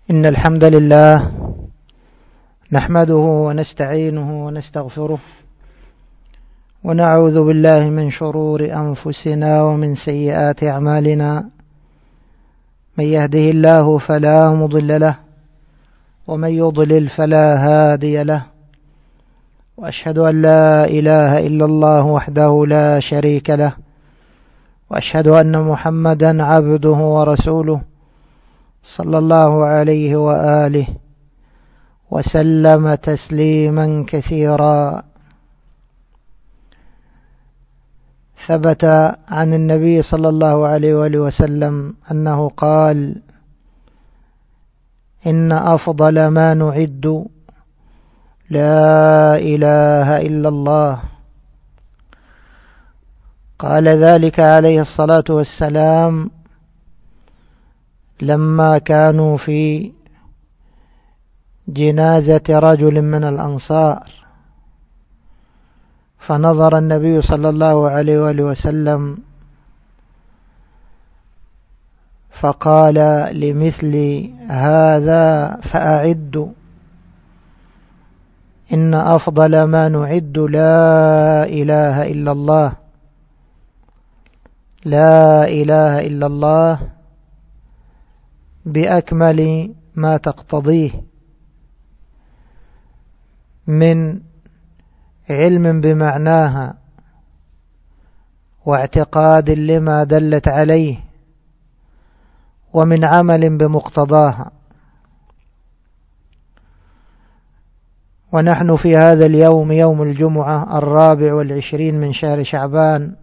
إن الحمد لله نحمده ونستعينه ونستغفره ونعوذ بالله من شرور أنفسنا ومن سيئات أعمالنا. من يهده الله فلا مضل له ومن يضلل فلا هادي له، وأشهد أن لا إله إلا الله وحده لا شريك له، وأشهد أن محمدا عبده ورسوله صلى الله عليه وآله وسلم تسليما كثيرا. ثبت عن النبي صلى الله عليه وآله وسلم أنه قال: إن أفضل ما نعد لا إله إلا الله. قال ذلك عليه الصلاة والسلام لما كانوا في جنازة رجل من الأنصار، فنظر النبي صلى الله عليه وآله وسلم فقال: لمثل هذا فأعدوا، إن أفضل ما نعد لا إله إلا الله. لا إله إلا الله بأكمل ما تقتضيه من علم بمعناها واعتقاد لما دلت عليه ومن عمل بمقتضاها. ونحن في هذا اليوم، يوم الجمعة 24 من شهر شعبان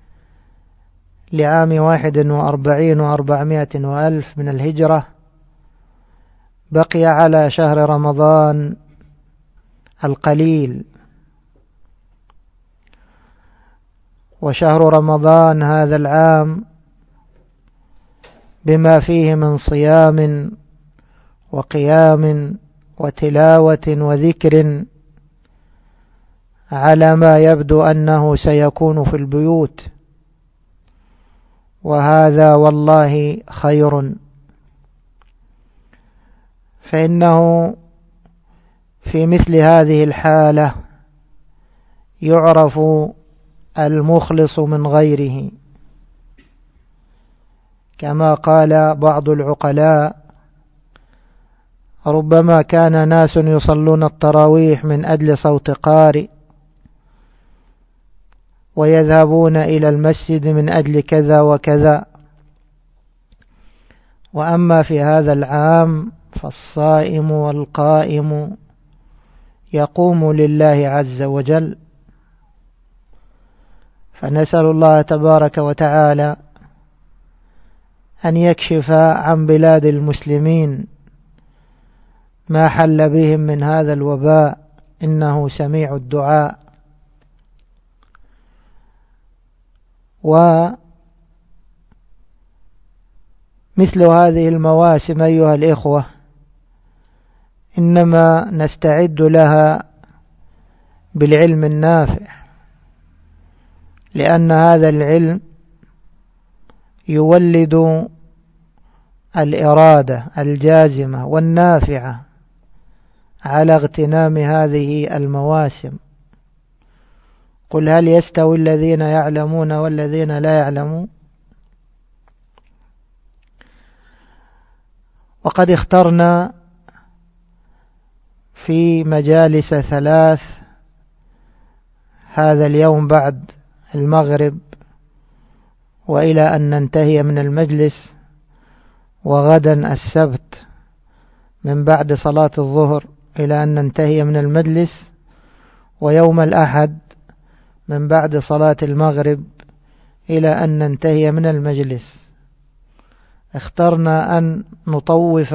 لعام 41 و400 وألف من الهجرة، بقي على شهر رمضان القليل. وشهر رمضان هذا العام بما فيه من صيام وقيام وتلاوة وذكر على ما يبدو أنه سيكون في البيوت، وهذا والله خير، فإنه في مثل هذه الحالة يعرف المخلص من غيره، كما قال بعض العقلاء: ربما كان ناس يصلون التراويح من أجل صوت قارئ، ويذهبون إلى المسجد من أجل كذا وكذا، وأما في هذا العام فالصائم والقائم يقوم لله عز وجل. فنسأل الله تبارك وتعالى أن يكشف عن بلاد المسلمين ما حل بهم من هذا الوباء، إنه سميع الدعاء. ومثل هذه المواسم أيها الإخوة إنما نستعد لها بالعلم النافع، لأن هذا العلم يولد الإرادة الجازمة والنافعة على اغتنام هذه المواسم. قل هل يستوي الذين يعلمون والذين لا يعلمون؟ وقد اخترنا في مجالس 3 هذا اليوم بعد المغرب وإلى أن ننتهي من المجلس، وغدا السبت من بعد صلاة الظهر إلى أن ننتهي من المجلس، ويوم الأحد من بعد صلاة المغرب إلى أن ننتهي من المجلس. اخترنا أن نطوف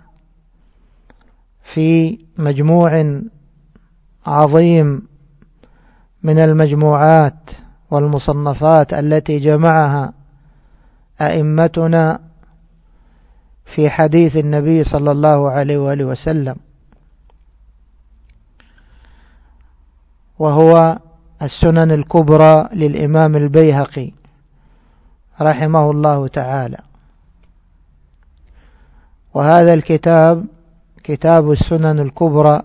في مجموع عظيم من المجموعات والمصنفات التي جمعها أئمتنا في حديث النبي صلى الله عليه وآله وسلم، وهو السنن الكبرى للإمام البيهقي رحمه الله تعالى. وهذا الكتاب كتاب السنن الكبرى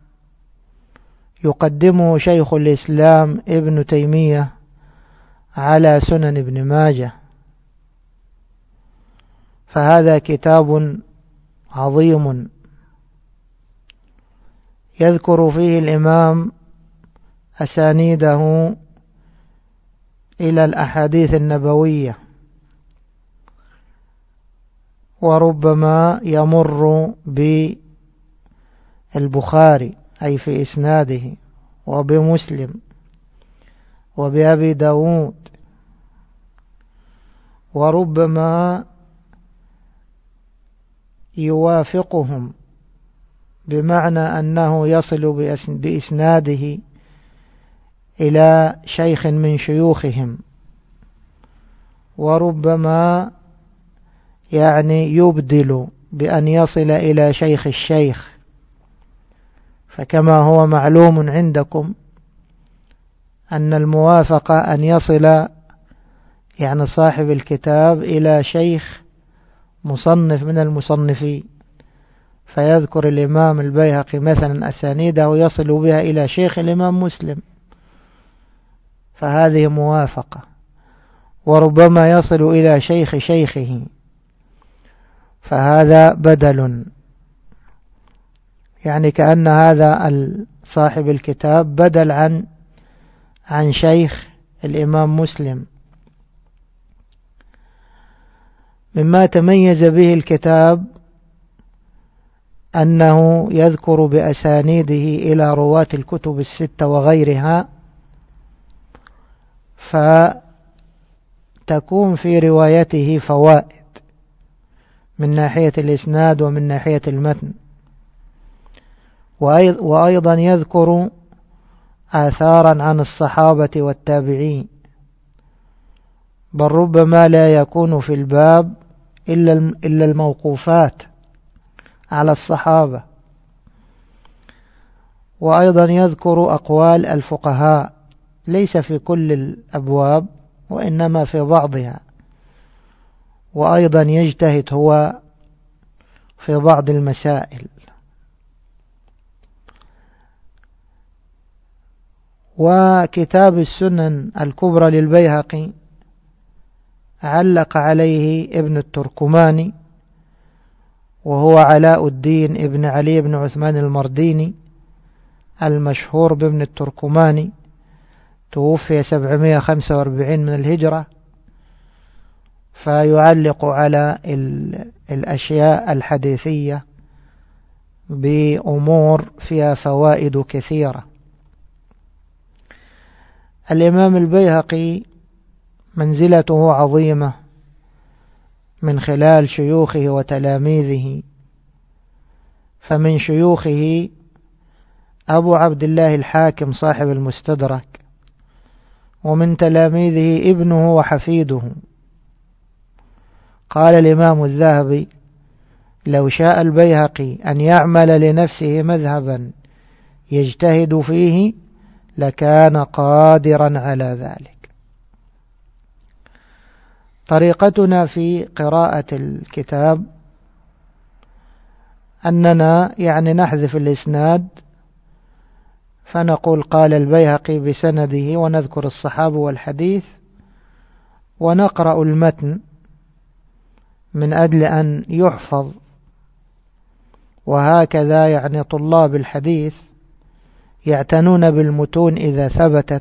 يقدمه شيخ الإسلام ابن تيمية على سنن ابن ماجه، فهذا كتاب عظيم يذكر فيه الإمام أسانيده إلى الأحاديث النبوية، وربما يمر بالبخاري أي في إسناده، وبمسلم، وبأبي داود، وربما يوافقهم بمعنى أنه يصل بإسناده إلى شيخ من شيوخهم، وربما يبدل بأن يصل إلى شيخ الشيخ. فكما هو معلوم عندكم أن الموافقة أن يصل صاحب الكتاب إلى شيخ مصنف من المصنفين، فيذكر الإمام البيهقي مثلا أسانيده يصل بها إلى شيخ الإمام مسلم، فهذه موافقة. وربما يصل إلى شيخ شيخه، فهذا بدل، كأن هذا صاحب الكتاب بدل عن شيخ الإمام مسلم. مما تميز به الكتاب أنه يذكر بأسانيده إلى رواة الكتب الستة وغيرها، فتكون في روايته فوائد من ناحية الإسناد ومن ناحية المتن، وأيضا يذكر آثارا عن الصحابة والتابعين، بل ربما لا يكون في الباب إلا الموقوفات على الصحابة. وأيضا يذكر أقوال الفقهاء، ليس في كل الأبواب وإنما في بعضها، وأيضا يجتهد هو في بعض المسائل. وكتاب السنن الكبرى للبيهقي علق عليه ابن التركماني، وهو علاء الدين ابن علي بن عثمان المرديني المشهور بابن التركماني، توفي 745 من الهجرة، فيعلق على الأشياء الحديثية بأمور فيها فوائد كثيرة. الإمام البيهقي منزلته عظيمة من خلال شيوخه وتلاميذه، فمن شيوخه أبو عبد الله الحاكم صاحب المستدرك، ومن تلاميذه ابنه وحفيده. قال الإمام الذهبي: لو شاء البيهقي أن يعمل لنفسه مذهبا يجتهد فيه لكان قادرا على ذلك. طريقتنا في قراءة الكتاب أننا نحذف الإسناد، فنقول قال البيهقي بسنده، ونذكر الصحابة والحديث، ونقرأ المتن من أجل أن يحفظ. وهكذا طلاب الحديث يعتنون بالمتون إذا ثبتت،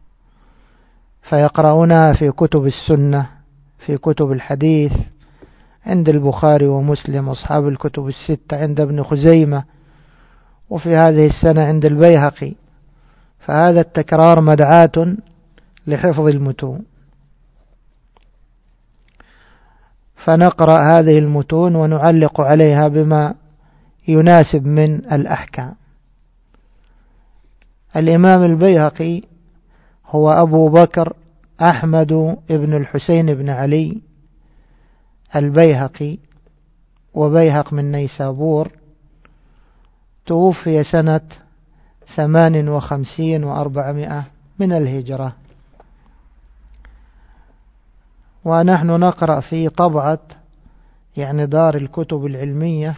فيقرؤونها في كتب السنة، في كتب الحديث عند البخاري ومسلم وأصحاب الكتب الستة، عند ابن خزيمة، وفي هذه السنة عند البيهقي. فهذا التكرار مدعاة لحفظ المتون، فنقرأ هذه المتون ونعلق عليها بما يناسب من الأحكام. الإمام البيهقي هو أبو بكر أحمد ابن الحسين بن علي البيهقي، وبيهق من نيسابور، توفي سنة 58 و400 من الهجرة. ونحن نقرأ في طبعة يعني دار الكتب العلمية،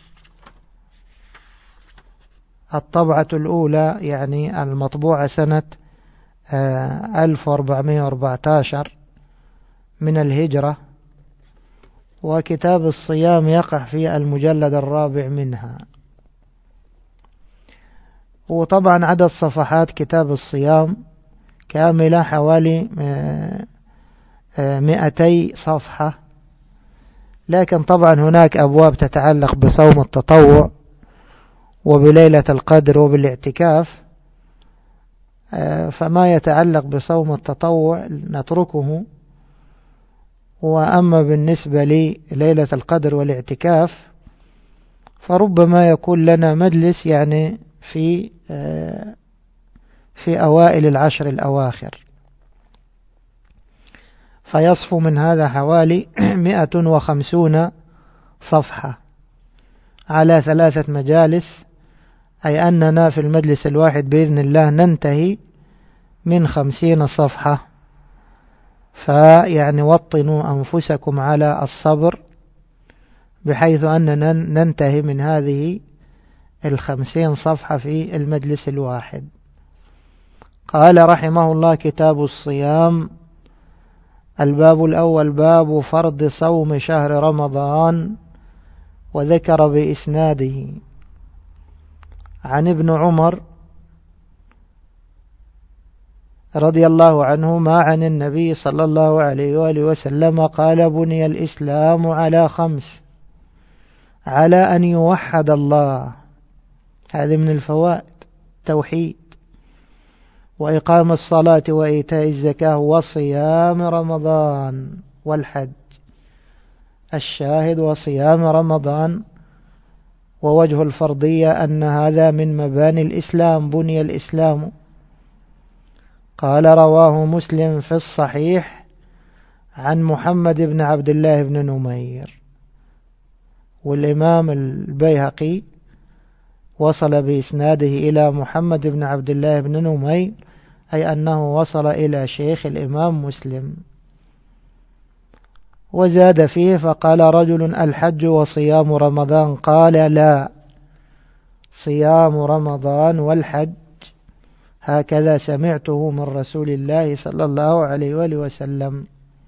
الطبعة الأولى يعني المطبوعة سنة 1414 من الهجرة، وكتاب الصيام يقع في المجلد الرابع منها. وطبعا عدد صفحات كتاب الصيام كاملة حوالي 200 صفحة، لكن طبعا هناك أبواب تتعلق بصوم التطوع وبليلة القدر وبالاعتكاف، فما يتعلق بصوم التطوع نتركه. وأما بالنسبة لليلة القدر والاعتكاف فربما يكون لنا مجلس يعني في أوائل العشر الأواخر، فيصفو من هذا حوالي 150 صفحة على 3 مجالس، أي أننا في المجلس الواحد بإذن الله ننتهي من 50 صفحة. فيعني وطنوا أنفسكم على الصبر بحيث أننا ننتهي من هذه 50 صفحة في المجلس الواحد. قال رحمه الله: كتاب الصيام. الباب الأول باب فرض صوم شهر رمضان، وذكر بإسناده عن ابن عمر رضي الله عنهما عن النبي صلى الله عليه وآله وسلم قال: بني الإسلام على 5: على أن يوحد الله، هذه من الفوائد، توحيد، وإقام الصلاة وإيتاء الزكاة وصيام رمضان والحج. الشاهد وصيام رمضان. ووجه الفرضية أن هذا من مباني الإسلام، بني الإسلام. قال: رواه مسلم في الصحيح عن محمد بن عبد الله بن نمير. والإمام البيهقي وصل بإسناده إلى محمد بن عبد الله بن نمير، أي أنه وصل إلى شيخ الإمام مسلم. وزاد فيه: فقال رجل: الحج وصيام رمضان؟ قال: لا، صيام رمضان والحج، هكذا سمعته من رسول الله صلى الله عليه وآله وسلم.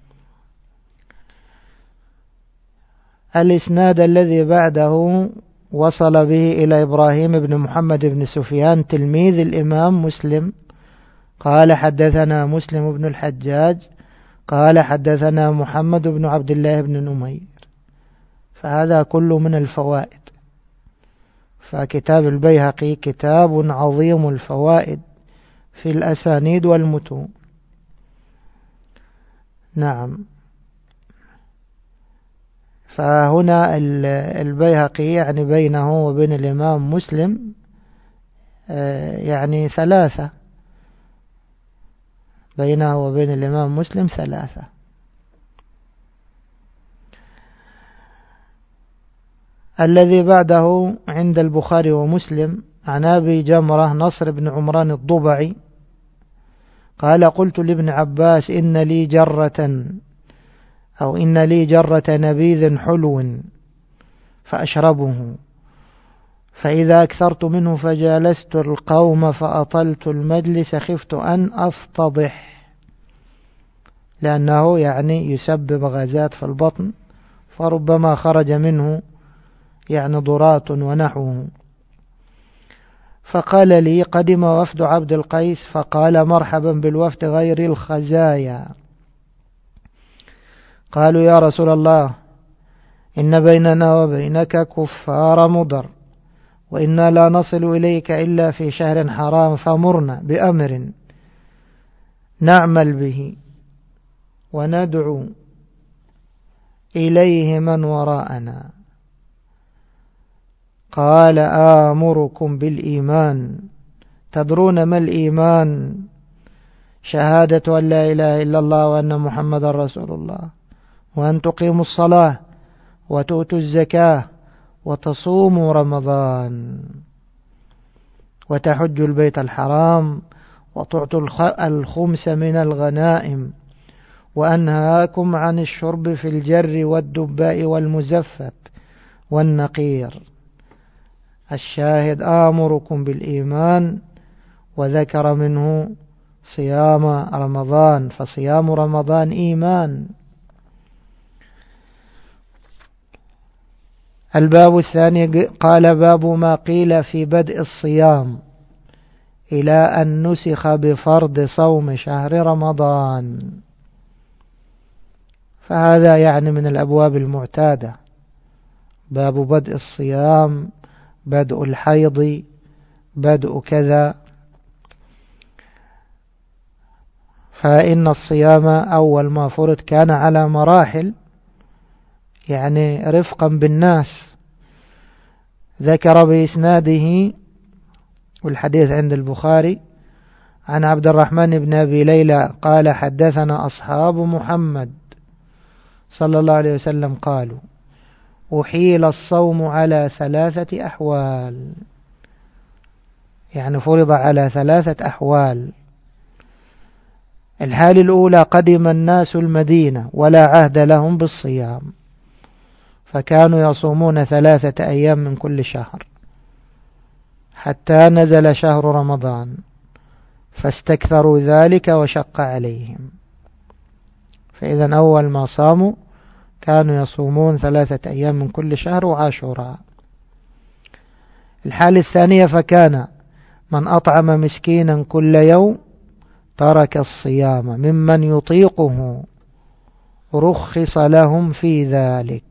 الإسناد الذي بعده وصل به إلى إبراهيم بن محمد بن سفيان تلميذ الإمام مسلم قال: حدثنا مسلم بن الحجاج قال: حدثنا محمد بن عبد الله بن نمير. فهذا كله من الفوائد. فكتاب البيهقي كتاب عظيم الفوائد في الأسانيد والمتون. نعم. فهنا البيهقي يعني بينه وبين الإمام مسلم يعني 3، بينه وبين الإمام مسلم 3. الذي بعده عند البخاري ومسلم عن أبي جمرة نصر بن عمران الضبعي قال: قلت لابن عباس: إن لي جرة نبيذ حلو فأشربه، فإذا أكثرت منه فجالست القوم فأطلت المجلس خفت أن أفتضح، لأنه يعني يسبب غازات في البطن، فربما خرج منه يعني ضرات ونحوه. فقال لي: قدم وفد عبد القيس، فقال: مرحبا بالوفد غير الخزايا. قالوا: يا رسول الله، إن بيننا وبينك كفار مضر، وإنا لا نصل إليك إلا في شهر حرام، فمرنا بأمر نعمل به وندعو إليه من وراءنا. قال: آمركم بالإيمان. تدرون ما الإيمان؟ شهادة أن لا إله إلا الله وأن محمد رسول الله، وأن تقيموا الصلاة وتؤتوا الزكاة وتصوموا رمضان وتحجوا البيت الحرام وتعطوا الخمس من الغنائم وأنهاكم عن الشرب في الجر والدباء والمزفت والنقير. الشاهد آمركم بالإيمان، وذكر منه صيام رمضان، فصيام رمضان إيمان. الباب الثاني قال باب ما قيل في بدء الصيام إلى أن نسخ بفرض صوم شهر رمضان. فهذا يعني من الأبواب المعتادة، باب بدء الصيام، بدء الحيض، بدء كذا. فإن الصيام أول ما فرض كان على مراحل، يعني رفقا بالناس. ذكر بإسناده، والحديث عند البخاري، عن عبد الرحمن بن أبي ليلى قال حدثنا أصحاب محمد صلى الله عليه وسلم قالوا أحيل الصوم على 3 أحوال، يعني فرض على 3 أحوال. الحال الأولى قدم الناس المدينة ولا عهد لهم بالصيام، فكانوا يصومون 3 أيام من كل شهر حتى نزل شهر رمضان، فاستكثروا ذلك وشق عليهم. فإذا أول ما صاموا كانوا يصومون 3 أيام من كل شهر وعاشوراء. الحالة الثانية فكان من أطعم مسكينا كل يوم ترك الصيام ممن يطيقه رخص لهم في ذلك.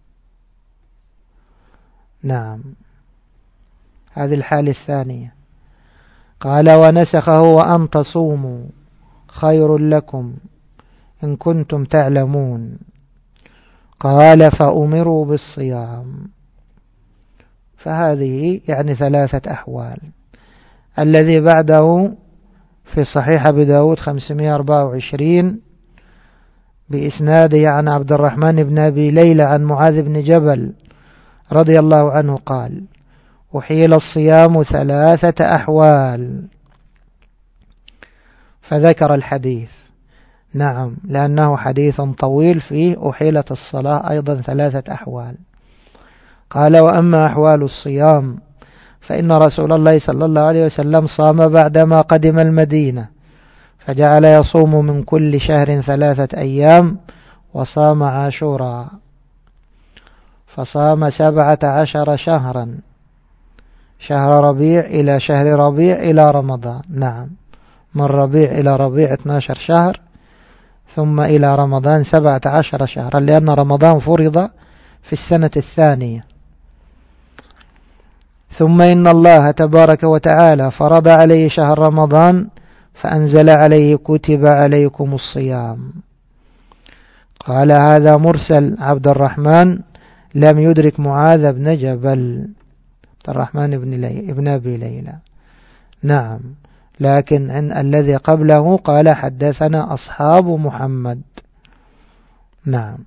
نعم، هذه الحالة الثانية. قال ونسخه وأن تصوموا خير لكم إن كنتم تعلمون. قال فأمروا بالصيام. فهذه يعني 3 أحوال. الذي بعده في صحيح أبي داود 524 بإسناده عن عبد الرحمن بن أبي ليلى عن معاذ بن جبل رضي الله عنه قال أحيل الصيام 3 أحوال، فذكر الحديث. نعم، لأنه حديث طويل فيه أحيلت الصلاة أيضا 3 أحوال. قال وأما أحوال الصيام فإن رسول الله صلى الله عليه وسلم صام بعدما قدم المدينة، فجعل يصوم من كل شهر 3 أيام، وصام عاشوراء، فصام 17 شهرا، شهر ربيع إلى شهر ربيع إلى رمضان. نعم، من ربيع إلى ربيع 12 شهر، ثم إلى رمضان 17 شهرا، لأن رمضان فرض في السنة الثانية. ثم إن الله تبارك وتعالى فرض عليه شهر رمضان فأنزل عليه كتب عليكم الصيام. قال هذا مرسل عبد الرحمن لم يدرك معاذ بن جبل، عبد الرحمن بن أبي ليلى. نعم، لكن الذي قبله قال حدثنا أصحاب محمد. نعم.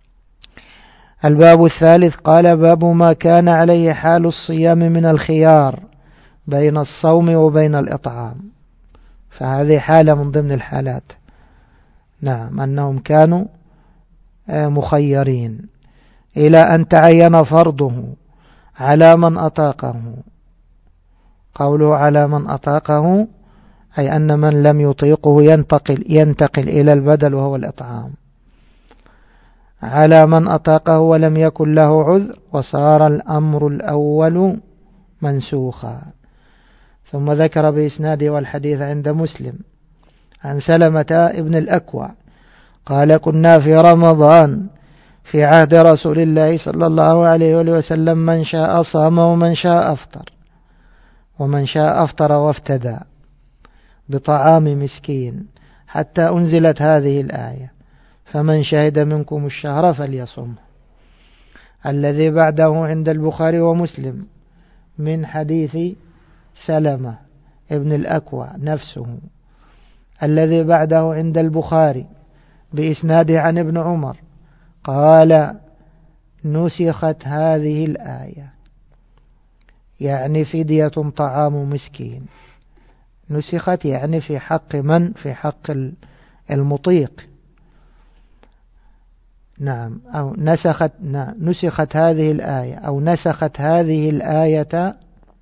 الباب الثالث قال باب ما كان عليه حال الصيام من الخيار بين الصوم وبين الإطعام. فهذه حالة من ضمن الحالات. نعم، أنهم كانوا مخيرين إلى أن تعين فرضه على من أطاقه. قوله على من أطاقه أي أن من لم يطيقه ينتقل إلى البدل وهو الإطعام، على من أطاقه ولم يكن له عذر، وصار الأمر الأول منسوخا. ثم ذكر بإسناده والحديث عند مسلم عن سلمة ابن الأكوع قال كنا في رمضان في عهد رسول الله صلى الله عليه وسلم من شاء صام ومن شاء أفطر، ومن شاء أفطر وافتدى بطعام مسكين، حتى أنزلت هذه الآية فمن شهد منكم الشهر فليصم. الذي بعده عند البخاري ومسلم من حديث سلمة ابن الأكوع نفسه. الذي بعده عند البخاري بإسناده عن ابن عمر قال نسخت هذه الآية، يعني فدية طعام مسكين. نسخت يعني في حق من؟ في حق المطيق، نعم أو نسخت هذه الآية أو نسخت هذه الآية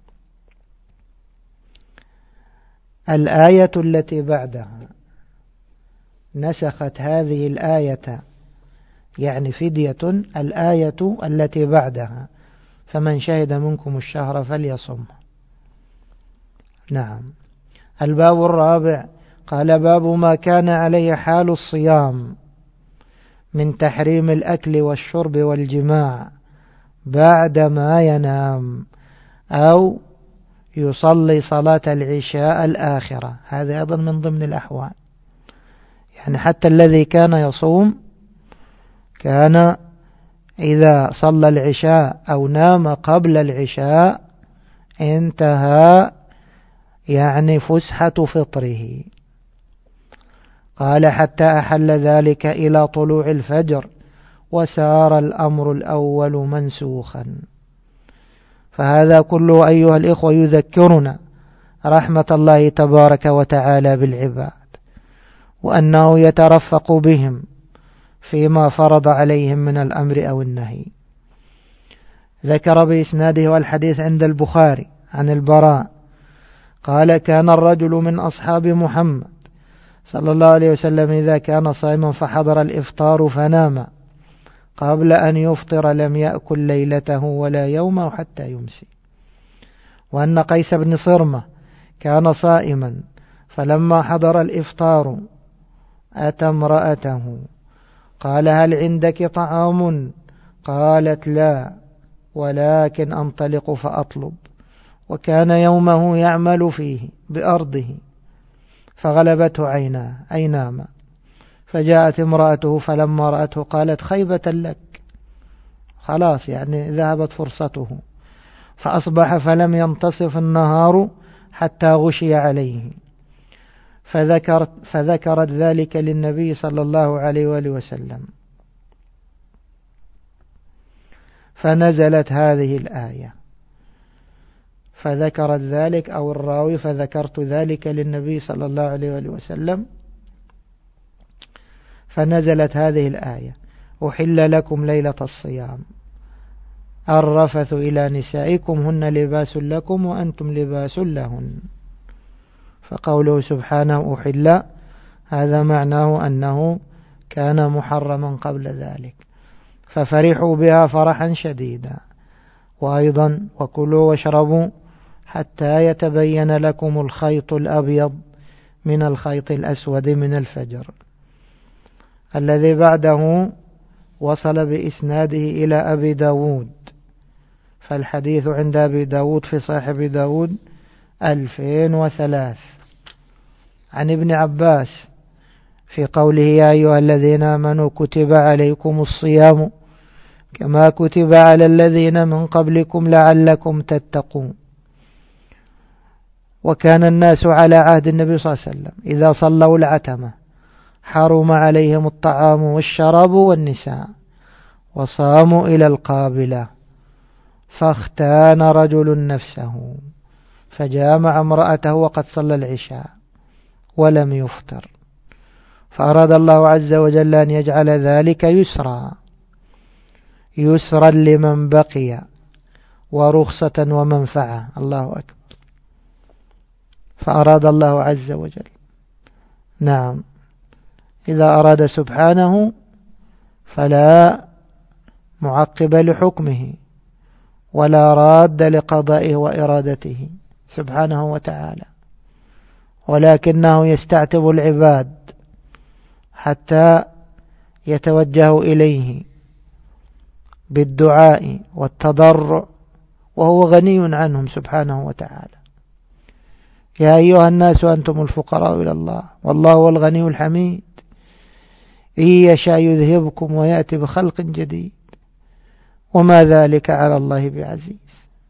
الآية التي بعدها، نسخت هذه الآية يعني فدية الآية التي بعدها، فمن شهد منكم الشهر فليصم. نعم. الباب الرابع قال باب ما كان عليه حال الصيام من تحريم الأكل والشرب والجماع بعدما ينام أو يصلي صلاة العشاء الآخرة. هذا أيضا من ضمن الأحوال، يعني حتى الذي كان يصوم كان إذا صلى العشاء أو نام قبل العشاء انتهى يعني فسحة فطره. قال حتى أحل ذلك إلى طلوع الفجر وسار الأمر الأول منسوخا. فهذا كله أيها الإخوة يذكرنا رحمة الله تبارك وتعالى بالعباد، وأنه يترفق بهم فيما فرض عليهم من الأمر أو النهي. ذكر بإسناده والحديث عند البخاري عن البراء قال كان الرجل من أصحاب محمد صلى الله عليه وسلم إذا كان صائما فحضر الإفطار فنام قبل أن يفطر لم يأكل ليلته ولا يومه حتى يمسي. وأن قيس بن صرمة كان صائما فلما حضر الإفطار أتى امرأته قال هل عندك طعام؟ قالت لا ولكن أنطلق فأطلب. وكان يومه يعمل فيه بأرضه فغلبته عيناه أي نام. فجاءت امرأته فلما رأته قالت خيبة لك، خلاص يعني ذهبت فرصته. فأصبح فلم ينتصف النهار حتى غشي عليه، فذكرت ذلك للنبي صلى الله عليه وآله وسلم، فنزلت هذه الآية. فذكرت ذلك أو الراوي فذكرت ذلك للنبي صلى الله عليه وآله وسلم، فنزلت هذه الآية أحل لكم ليلة الصيام الرفث إلى نسائكم هن لباس لكم وأنتم لباس لهن. فقوله سبحانه أحل هذا معناه أنه كان محرما قبل ذلك، ففرحوا بها فرحا شديدا. وأيضا وكلوا واشربوا حتى يتبين لكم الخيط الأبيض من الخيط الأسود من الفجر. الذي بعده وصل بإسناده إلى أبي داود، فالحديث عند أبي داود في صاحب داود 2003 عن ابن عباس في قوله يا أيها الذين آمنوا كتب عليكم الصيام كما كتب على الذين من قبلكم لعلكم تتقون. وكان الناس على عهد النبي صلى الله عليه وسلم إذا صلوا العتمة حرم عليهم الطعام والشراب والنساء وصاموا إلى القابلة، فاختان رجل نفسه فجامع امرأته وقد صلى العشاء ولم يفطر، فأراد الله عز وجل أن يجعل ذلك يسرا لمن بقي ورخصة ومنفعة. الله أكبر. فأراد الله عز وجل نعم إذا أراد سبحانه فلا معقب لحكمه ولا راد لقضائه وإرادته سبحانه وتعالى، ولكنه يستعتب العباد حتى يتوجهوا إليه بالدعاء والتضرع وهو غني عنهم سبحانه وتعالى. يا أيها الناس أنتم الفقراء إلى الله والله هو الغني الحميد إن يشاء يذهبكم ويأتي بخلق جديد وما ذلك على الله بعزيز.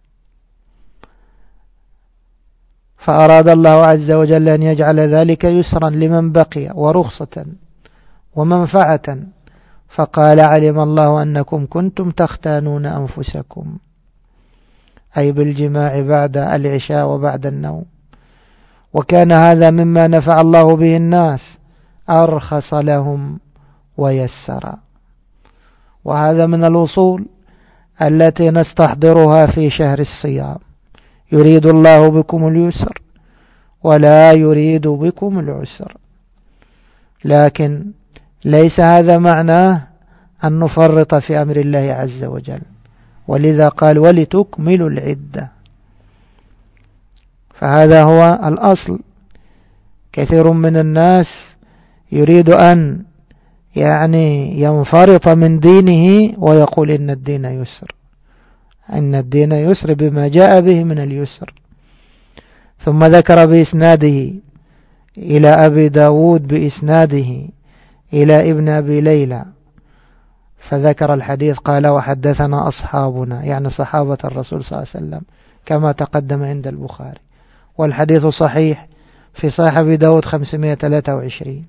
فأراد الله عز وجل أن يجعل ذلك يسرا لمن بقي ورخصة ومنفعة، فقال علم الله أنكم كنتم تختانون أنفسكم أي بالجماع بعد العشاء وبعد النوم، وكان هذا مما نفع الله به الناس أرخص لهم ويسر. وهذا من الأصول التي نستحضرها في شهر الصيام. يريد الله بكم اليسر ولا يريد بكم العسر، لكن ليس هذا معناه أن نفرط في أمر الله عز وجل، ولذا قال ولتكملوا العدة، فهذا هو الأصل. كثير من الناس يريد أن ينفرط من دينه ويقول إن الدين يسر، إن الدين يسر بما جاء به من اليسر. ثم ذكر بإسناده إلى أبي داود بإسناده إلى ابن أبي ليلى، فذكر الحديث قال وحدثنا أصحابنا، يعني صحابة الرسول صلى الله عليه وسلم، كما تقدم عند البخاري، والحديث صحيح في صحيح أبي داود 523.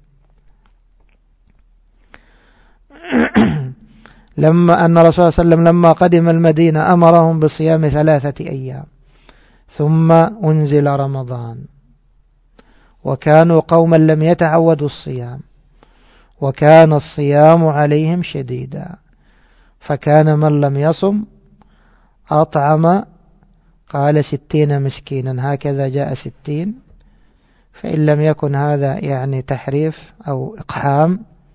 لما أن الرسول صلى الله عليه وسلم لما قدم المدينة أمرهم بصيام 3 أيام ثم أنزل رمضان، وكانوا قوما لم يتعودوا الصيام، وكان الصيام عليهم شديدا، فكان من لم يصم أطعم قال 60 مسكينا، هكذا جاء 60، فإن لم يكن هذا تحريف أو إقحام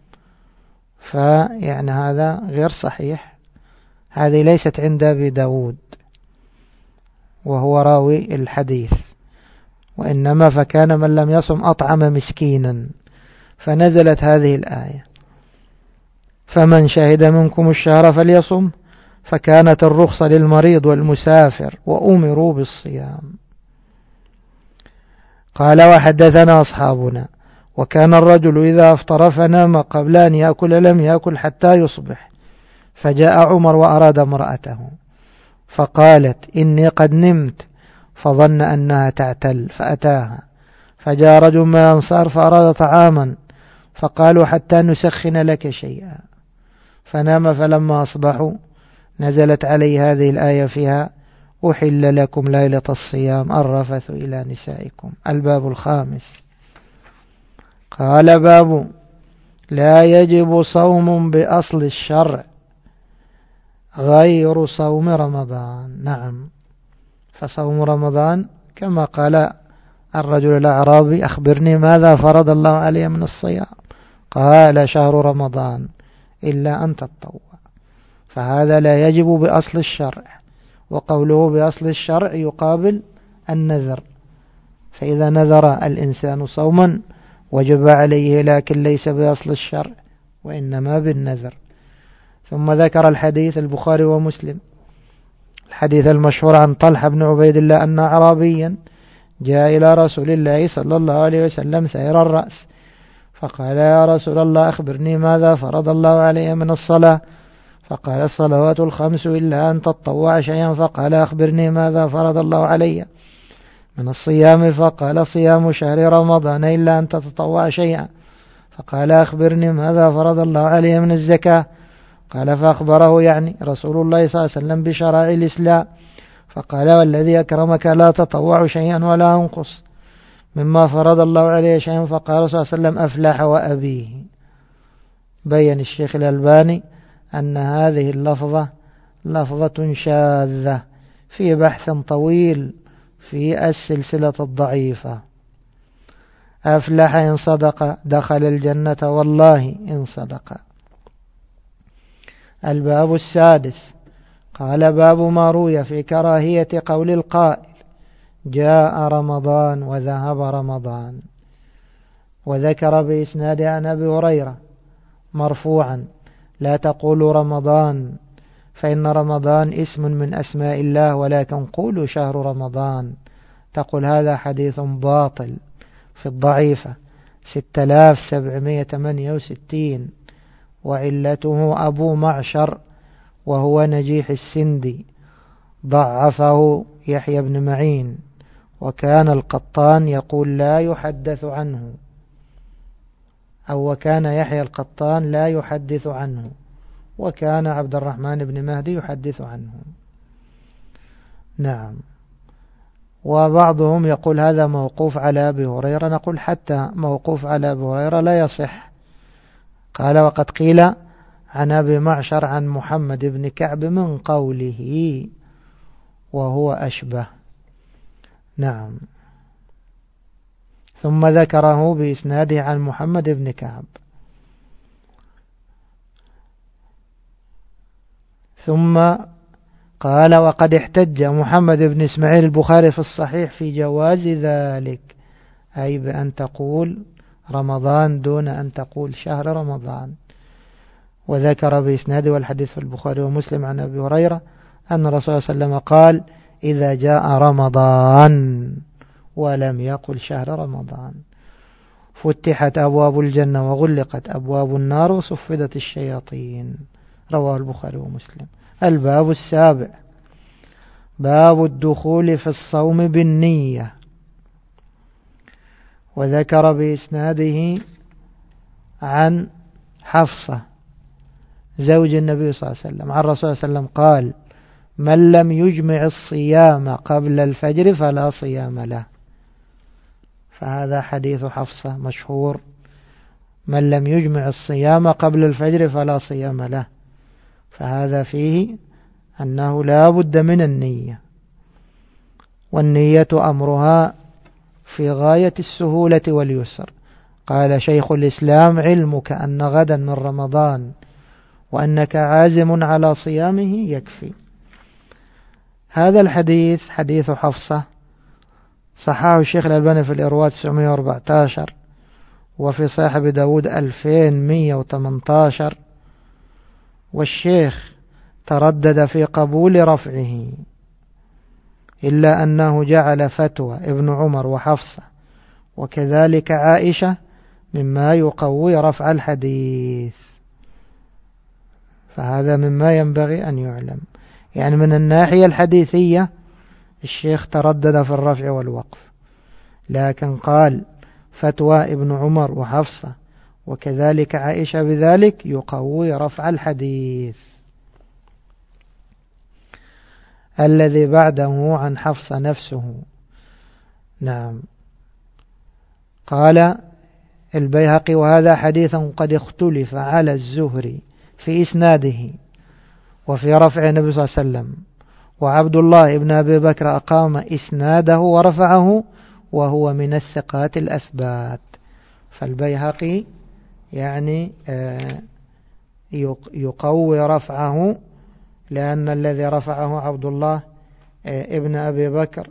هذا غير صحيح. هذه ليست عند أبي داود وهو راوي الحديث، وإنما فكان من لم يصم أطعم مسكينا، فنزلت هذه الآية فمن شهد منكم الشهر فليصم، فكانت الرخصة للمريض والمسافر وأمروا بالصيام. قال وحدثنا أصحابنا وكان الرجل إذا أفطر فنام قبل أن يأكل لم يأكل حتى يصبح، فجاء عمر وأراد امرأته فقالت إني قد نمت، فظن أنها تعتل فأتاها، فجاء رجل من الأنصار فأراد طعاما، فقالوا حتى نسخن لك شيئا، فنام، فلما أصبحوا نزلت عليه هذه الآية فيها أحل لكم ليلة الصيام الرفث إلى نسائكم. الباب الخامس. قال باب لا يجب صوم بأصل الشرع غير صوم رمضان. نعم، فصوم رمضان كما قال الرجل الأعرابي أخبرني ماذا فرض الله علي من الصيام، قال شهر رمضان إلا أن تطوع، فهذا لا يجب بأصل الشرع، وقوله بأصل الشرع يقابل النذر، فإذا نذر الإنسان صوما وجب عليه، لكن ليس بأصل الشرع وإنما بالنذر. ثم ذكر الحديث البخاري ومسلم، الحديث المشهور عن طلحة بن عبيد الله أن أعرابيا جاء إلى رسول الله صلى الله عليه وسلم سائر الرأس، فقال يا رسول الله أخبرني ماذا فرض الله علي من الصلاة، فقال الصلوات الخمس إلا أن تطوع شيئا، فقال أخبرني ماذا فرض الله علي من الصيام، فقال صيام شهر رمضان إلا أن تتطوع شيئا، فقال أخبرني ماذا فرض الله علي من الزكاة، قال فأخبره رسول الله صلى الله عليه وسلم بشرائع الإسلام، فقال والذي أكرمك لا تطوع شيئا ولا أنقص مما فرض الله عليه شيئا، فقال صلى الله عليه وسلم أفلح وأبيه. بين الشيخ الألباني أن هذه اللفظة لفظة شاذة في بحث طويل في السلسلة الضعيفة. أفلح إن صدق دخل الجنة والله إن صدق. الباب السادس. قال باب ما روي في كراهية قول القائل جاء رمضان وذهب رمضان، وذكر بإسناد عن أبي هريرة مرفوعا لا تقولوا رمضان فإن رمضان اسم من أسماء الله، ولكن قولوا شهر رمضان. تقول هذا حديث باطل في الضعيفة 6768، وعلته أبو معشر وهو نجيح السندي، ضعفه يحيى بن معين، وكان القطان يقول لا يحدث عنه، أو وكان يحيى القطان لا يحدث عنه، وكان عبد الرحمن بن مهدي يحدث عنه. نعم. وبعضهم يقول هذا موقوف على أبي هريرة، نقول حتى موقوف على أبي هريرة لا يصح. قال وقد قيل عن أبي معشر عن محمد بن كعب من قوله وهو أشبه. نعم. ثم ذكره بإسناده عن محمد بن كعب. ثم قال وقد احتج محمد بن إسماعيل البخاري في الصحيح في جواز ذلك، أي بأن تقول رمضان دون أن تقول شهر رمضان. وذكر بإسناده والحديث في البخاري ومسلم عن أبي هريرة أن الرسول صلى الله عليه وسلم قال إذا جاء رمضان ولم يقل شهر رمضان فتحت أبواب الجنة وغلقت أبواب النار وصفدت الشياطين. رواه البخاري ومسلم. الباب السابع باب الدخول في الصوم بالنية. وذكر بإسناده عن حفصة زوج النبي صلى الله عليه وسلم عن الرسول صلى الله عليه وسلم قال من لم يجمع الصيام قبل الفجر فلا صيام له. فهذا حديث حفصة مشهور، من لم يجمع الصيام قبل الفجر فلا صيام له. فهذا فيه أنه لا بد من النية، والنية أمرها في غاية السهولة واليسر. قال شيخ الإسلام علمك أن غدا من رمضان وأنك عازم على صيامه يكفي. هذا الحديث حديث حفصة صححه الشيخ الألباني في الإرواء 914 وفي صحيح أبي داود 2118، والشيخ تردد في قبول رفعه إلا أنه جعل فتوى ابن عمر وحفصة وكذلك عائشة مما يقوي رفع الحديث. فهذا مما ينبغي أن يعلم، يعني من الناحية الحديثية الشيخ تردد في الرفع والوقف، لكن قال فتوى ابن عمر وحفصة وكذلك عائشة بذلك يقوي رفع الحديث. الذي بعده عن حفصة نفسه. نعم. قال البيهقي وهذا حديث قد اختلف على الزهري في إسناده وفي رفع النبي صلى الله عليه وسلم، وعبد الله بن أبي بكر أقام إسناده ورفعه وهو من الثقات الأثبات. فالبيهقي يعني يقوي رفعه لأن الذي رفعه عبد الله ابن أبي بكر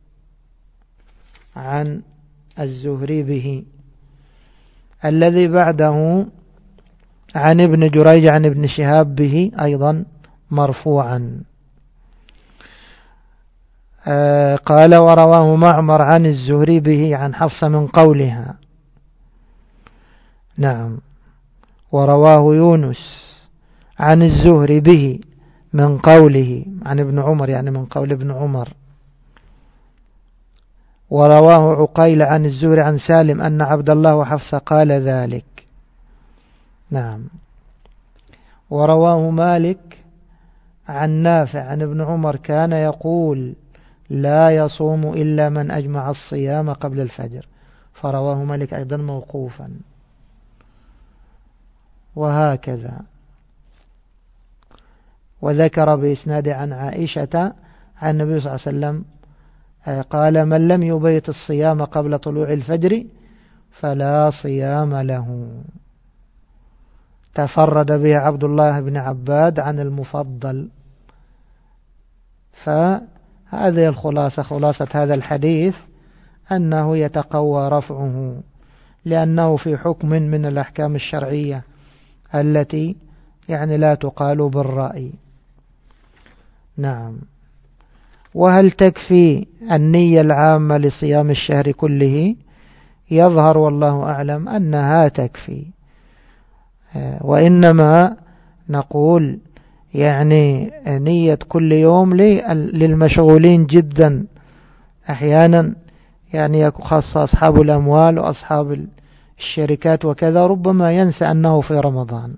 عن الزهري به. الذي بعده عن ابن جريج عن ابن شهاب به أيضا مرفوعا. قال ورواه معمر عن الزهري به عن حفصة من قولها. نعم. ورواه يونس عن الزهري به من قوله عن ابن عمر، يعني من قول ابن عمر. ورواه عقيل عن الزهري عن سالم أن عبد الله وحفصة قال ذلك. نعم. ورواه مالك عن نافع عن ابن عمر كان يقول لا يصوم إلا من أجمع الصيام قبل الفجر، فرواه مالك أيضا موقوفا. وهكذا. وذكر بإسناد عن عائشة عن النبي صلى الله عليه وسلم قال من لم يبيت الصيام قبل طلوع الفجر فلا صيام له. تفرد به عبد الله بن عباد عن المفضل. فهذه الخلاصة، خلاصة هذا الحديث أنه يتقوى رفعه لأنه في حكم من الأحكام الشرعية التي يعني لا تقال بالرأي. نعم. وهل تكفي النية العامة لصيام الشهر كله؟ يظهر والله أعلم أنها تكفي، وإنما نقول يعني نية كل يوم للمشغولين جدا، أحيانا يعني خاصة أصحاب الأموال وأصحاب الشركات وكذا ربما ينسى أنه في رمضان،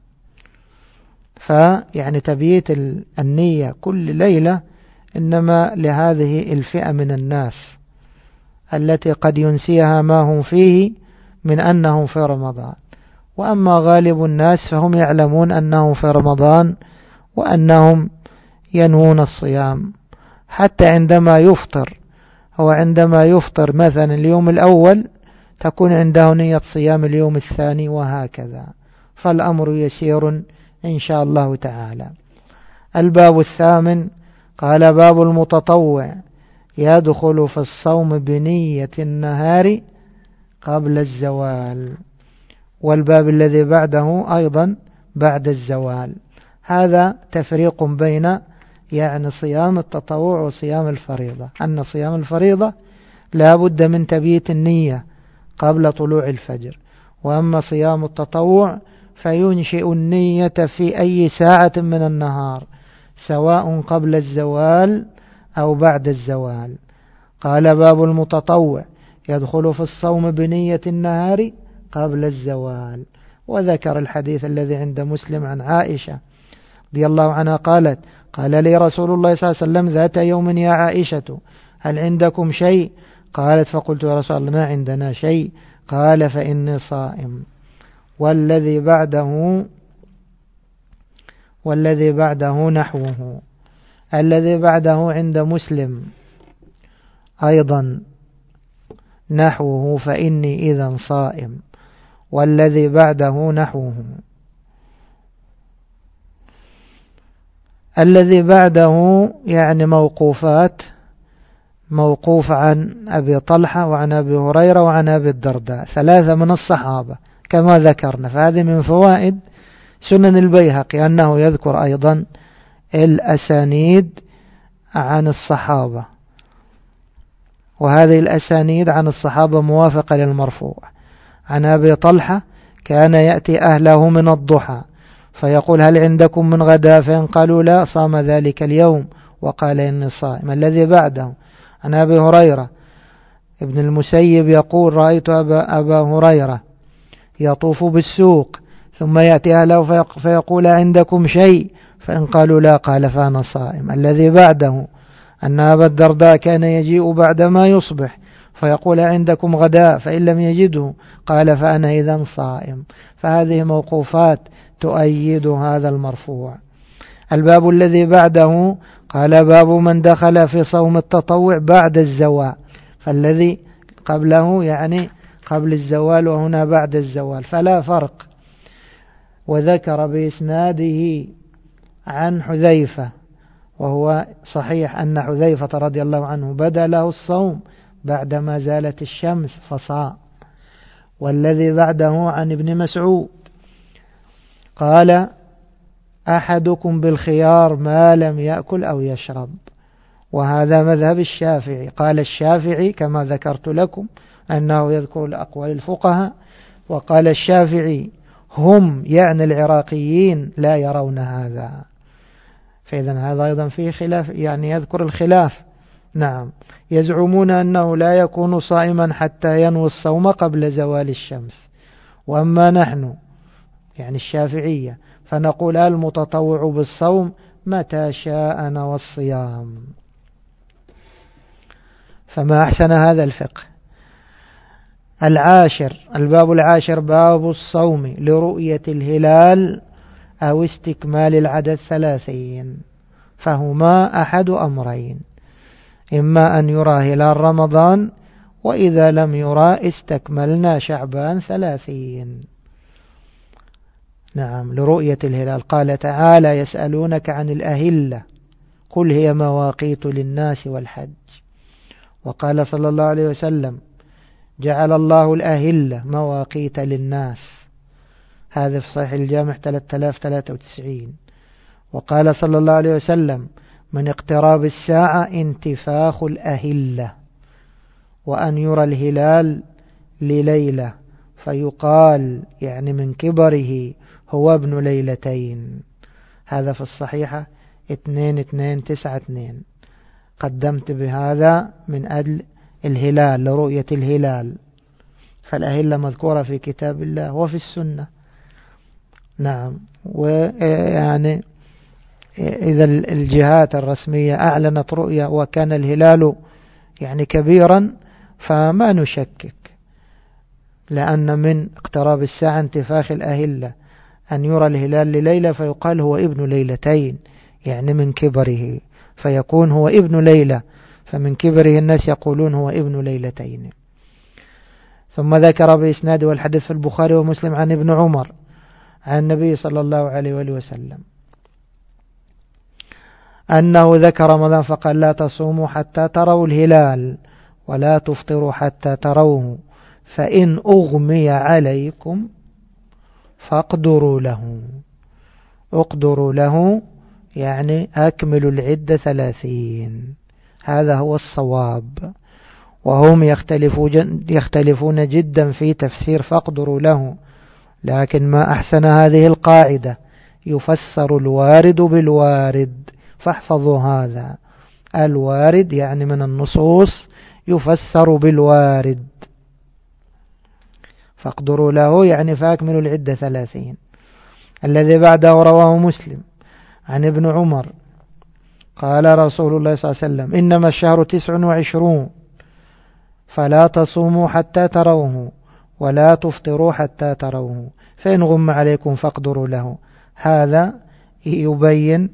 فيعني تبييت النية كل ليلة إنما لهذه الفئة من الناس التي قد ينسيها ما هم فيه من أنهم في رمضان، وأما غالب الناس فهم يعلمون أنهم في رمضان وأنهم ينوون الصيام حتى عندما يفطر. هو عندما يفطر مثلا اليوم الأول تكون عنده نية صيام اليوم الثاني وهكذا، فالأمر يسير إن شاء الله تعالى. الباب الثامن قال باب المتطوع يدخل في الصوم بنية النهار قبل الزوال، والباب الذي بعده أيضا بعد الزوال. هذا تفريق بين يعني صيام التطوع وصيام الفريضة، أن صيام الفريضة لا بد من تبييت النية قبل طلوع الفجر، وأما صيام التطوع فينشئ النية في أي ساعة من النهار سواء قبل الزوال أو بعد الزوال. قال باب المتطوع يدخل في الصوم بنية النهار قبل الزوال، وذكر الحديث الذي عند مسلم عن عائشة رضي الله عنها قالت قال لي رسول الله صلى الله عليه وسلم ذات يوم يا عائشة هل عندكم شيء؟ قالت فقلت يا رسول الله ما عندنا شيء. قال فإني صائم. والذي بعده نحوه. الذي بعده عند مسلم أيضا نحوه فإني إذا صائم، والذي بعده نحوه. الذي بعده يعني موقوفات، موقوف عن أبي طلحة وعن أبي هريرة وعن أبي الدرداء، ثلاثة من الصحابة كما ذكرنا. فهذه من فوائد سنن البيهقي أنه يذكر أيضا الأسانيد عن الصحابة، وهذه الأسانيد عن الصحابة موافقة للمرفوع. عن أبي طلحة كان يأتي أهله من الضحى فيقول هل عندكم من غداء؟ فإن قالوا لا صام ذلك اليوم وقال إني صائم. الذي بعده عن أبي هريرة ابن المسيب يقول رأيت أبا هريرة يطوف بالسوق ثم يأتي أهله فيقول عندكم شيء؟ فإن قالوا لا قال فأنا صائم. الذي بعده أن أبا الدرداء كان يجيء بعدما يصبح فيقول عندكم غداء؟ فإن لم يجده قال فأنا إذن صائم. فهذه موقوفات تؤيد هذا المرفوع. الباب الذي بعده قال باب من دخل في صوم التطوع بعد الزوال، فالذي قبله يعني قبل الزوال وهنا بعد الزوال فلا فرق. وذكر بإسناده عن حذيفة، وهو صحيح أن حذيفة رضي الله عنه بدا له الصوم بعدما زالت الشمس فصام. والذي بعده عن ابن مسعود قال أحدكم بالخيار ما لم يأكل أو يشرب، وهذا مذهب الشافعي. قال الشافعي كما ذكرت لكم أنه يذكر الأقوال الفقهاء، وقال الشافعي هم يعني العراقيين لا يرون هذا. فإذا هذا أيضا فيه خلاف، يعني يذكر الخلاف. نعم، يزعمون أنه لا يكون صائما حتى ينوي الصوم قبل زوال الشمس، وأما نحن يعني الشافعية فنقول المتطوع بالصوم متى شاء نوى الصيام. فما أحسن هذا الفقه. الباب العاشر باب الصوم لرؤية الهلال أو استكمال العدد 30، فهما أحد أمرين، إما أن يرى هلال رمضان، وإذا لم يرى استكملنا شعبان 30. نعم، لرؤية الهلال. قال تعالى يسألونك عن الأهلة قل هي مواقيت للناس والحج. وقال صلى الله عليه وسلم جعل الله الأهلة مواقيت للناس، هذا في صحيح الجامع 3093. وقال صلى الله عليه وسلم من اقتراب الساعة انتفاخ الأهلة، وأن يرى الهلال لليلة فيقال يعني من كبره هو ابن ليلتين. هذا في الصحيحة 2292. قدمت بهذا من أجل الهلال لرؤية الهلال، فالأهلة مذكورة في كتاب الله وفي السنة. نعم، ويعني إذا الجهات الرسمية أعلنت رؤية وكان الهلال يعني كبيرا فما نشكك، لأن من اقتراب الساعة انتفاخ الأهلة أن يرى الهلال لليلة فيقال هو ابن ليلتين، يعني من كبره، فيكون هو ابن ليلة، فمن كبره الناس يقولون هو ابن ليلتين. ثم ذكر بإسناد والحديث في البخاري ومسلم عن ابن عمر عن النبي صلى الله عليه وآله وسلم أنه ذكر رمضان فقال: لا تصوموا حتى تروا الهلال ولا تفطروا حتى تروه، فإن أغمي عليكم فاقدروا له. اقدروا له يعني أكملوا العدة 30، هذا هو الصواب. وهم يختلفون جدا في تفسير فاقدروا له، لكن ما أحسن هذه القاعدة: يفسر الوارد بالوارد، فاحفظوا هذا. الوارد يعني من النصوص يفسر بالوارد. فاقدروا له يعني فاكملوا العدة 30. الذي بعده رواه مسلم عن ابن عمر قال رسول الله صلى الله عليه وسلم: إنما الشهر 29 فلا تصوموا حتى تروه ولا تفطروا حتى تروه، فإن غم عليكم فاقدروا له. هذا يبين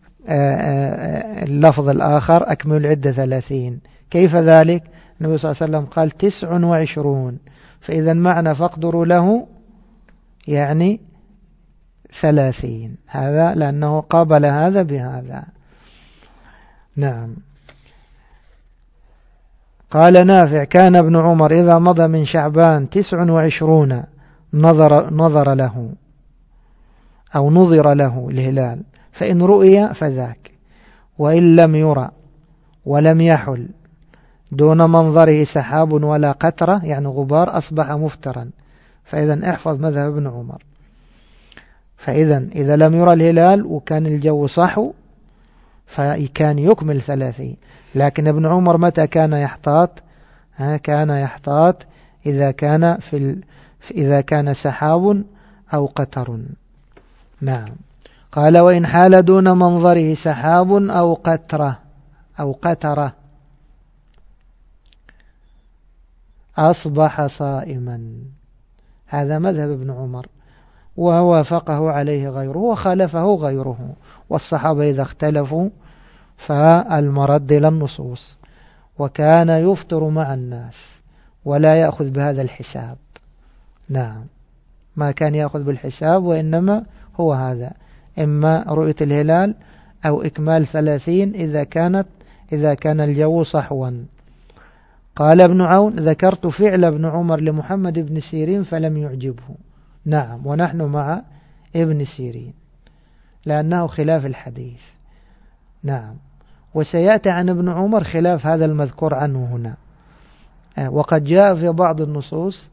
اللفظ الآخر: أكمل العدة 30. كيف ذلك؟ النبي صلى الله عليه وسلم قال 29، فإذا معنى فاقدروا له يعني 30. هذا لأنه قابل هذا بهذا. نعم. قال نافع: كان ابن عمر إذا مضى من شعبان 29 نظر له أو نظر له الهلال، فإن رؤي فذاك، وإن لم يرى ولم يحل دون منظره سحاب ولا قطرة يعني غبار أصبح مفترا. فإذا احفظ مذهب ابن عمر. فإذا إذا لم يرى الهلال وكان الجو صحو فكان يكمل 30. لكن ابن عمر متى كان يحتاط؟ كان يحتاط إذا كان سحاب أو قطر. نعم. قال: وإن حال دون منظره سحاب أو قطرة أصبح صائما. هذا مذهب ابن عمر، ووافقه عليه غيره وخالفه غيره. والصحابة إذا اختلفوا فالمرد إلى النصوص. وكان يفطر مع الناس ولا يأخذ بهذا الحساب. نعم، ما كان يأخذ بالحساب، وإنما هو هذا: إما رؤية الهلال أو إكمال 30 إذا كان الجو صحوا. قال ابن عون: ذكرت فعل ابن عمر لمحمد بن سيرين فلم يعجبه. نعم، ونحن مع ابن سيرين لأنه خلاف الحديث. نعم. وسيأتي عن ابن عمر خلاف هذا المذكور عنه هنا. وقد جاء في بعض النصوص: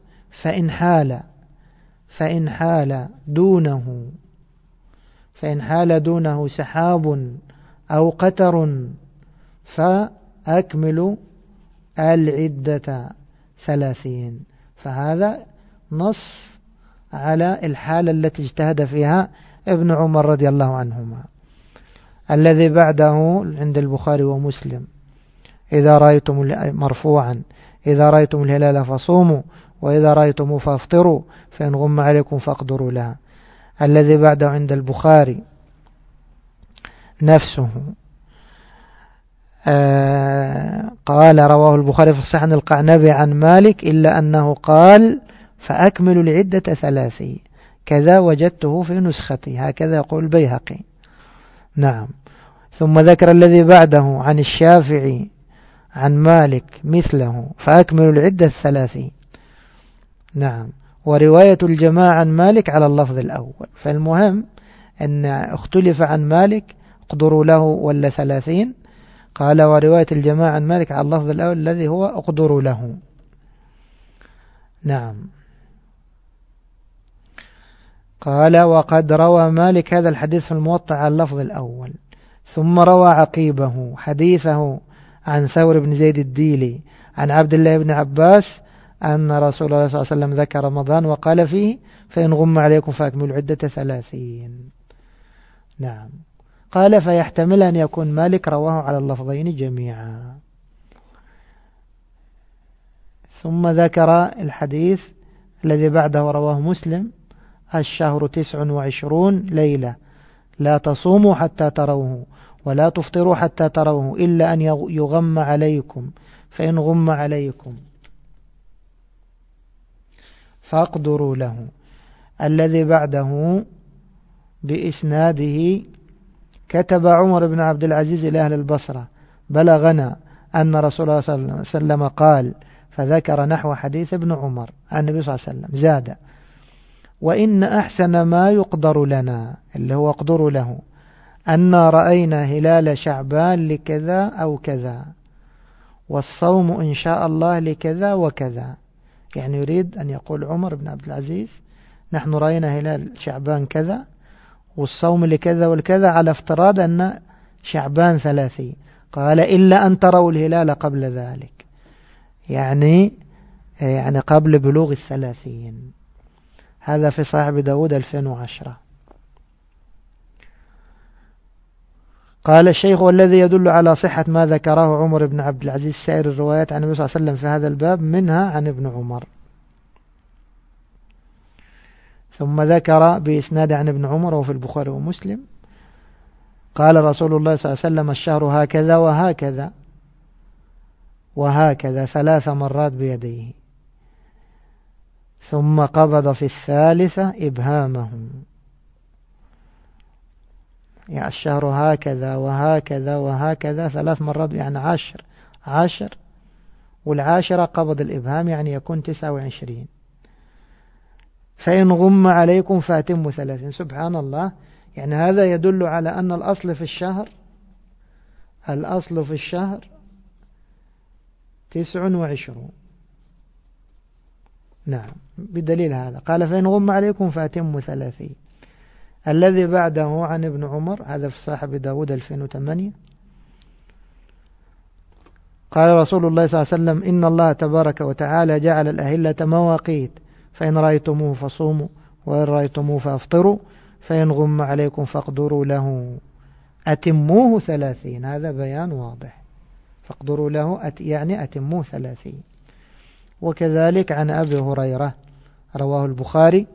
فإن حال دونه سحاب أو قطر فأكملوا العدة 30. فهذا نص على الحالة التي اجتهد فيها ابن عمر رضي الله عنهما. الذي بعده عند البخاري ومسلم: مرفوعا: إذا رأيتم الهلال فصوموا وإذا رأيتم فافطروا فإن غم عليكم فاقدروا لها. الذي بعده عند البخاري نفسه قال: رواه البخاري في الصحيح عن القعنبي عن مالك إلا أنه قال: فأكملوا العدة 30. كذا وجدته في نسختي، هكذا يقول البيهقي. نعم. ثم ذكر الذي بعده عن الشافعي عن مالك مثله: فأكملوا العدة 30. نعم. ورواية الجماعة عن مالك على اللفظ الأول. فالمهم أن اختلف عن مالك: اقدروا له ولا 30؟ قال: ورواية الجماعة عن مالك على اللفظ الأول الذي هو اقدروا له. نعم. قال: وقد روى مالك هذا الحديث في الموطأ على اللفظ الأول، ثم روى عقيبه حديثه عن ثور بن زيد الديلي عن عبد الله بن عباس أن رسول الله صلى الله عليه وسلم ذكر رمضان وقال فيه: فإن غم عليكم فأكملوا عدة 30. نعم. قال: فيحتمل أن يكون مالك رواه على اللفظين جميعا. ثم ذكر الحديث الذي بعده رواه مسلم: الشهر 29 ليلة، لا تصوموا حتى تروه ولا تفطروا حتى تروه إلا أن يغم عليكم، فإن غم عليكم فاقدروا له. الذي بعده بإسناده: كتب عمر بن عبد العزيز إلى أهل البصرة: بلغنا أن رسول الله صلى الله عليه وسلم قال، فذكر نحو حديث ابن عمر عن النبي صلى الله عليه وسلم. زاد: وإن أحسن ما يقدر لنا، اللي هو اقدر له، أن رأينا هلال شعبان لكذا أو كذا، والصوم إن شاء الله لكذا وكذا. يعني يريد أن يقول عمر بن عبد العزيز: نحن رأينا هلال شعبان كذا، والصوم لكذا والكذا، على افتراض أن شعبان 30. قال: إلا أن تروا الهلال قبل ذلك، يعني قبل بلوغ 30. هذا في صحيح أبي داود 2010. قال الشيخ: والذي يدل على صحة ما ذكره عمر بن عبد العزيز سائر الروايات عن النبي صلى الله عليه وسلم في هذا الباب، منها عن ابن عمر. ثم ذكر بإسناد عن ابن عمر وفي البخاري ومسلم: قال رسول الله صلى الله عليه وسلم: الشهر هكذا وهكذا وهكذا 3 مرات بيديه، ثم قبض في الثالثة إبهامه. يعني الشهر هكذا وهكذا وهكذا 3 مرات، يعني 10، والعاشرة قبض الإبهام، يعني يكون 29. فإن غم عليكم فأتموا 30. سبحان الله، يعني هذا يدل على أن الأصل في الشهر 29. نعم، بدليل هذا قال: فإن غم عليكم فأتموا 30. الذي بعده عن ابن عمر، هذا في صحيح داود 2008: قال رسول الله صلى الله عليه وسلم: إن الله تبارك وتعالى جعل الأهلة مواقيت، فإن رأيتموه فصوموا، وإن رأيتموه فأفطروا، فإن غم عليكم فاقدروا له أتموه 30. هذا بيان واضح، فاقدروا له يعني أتموه 30. وكذلك عن أبي هريرة رواه البخاري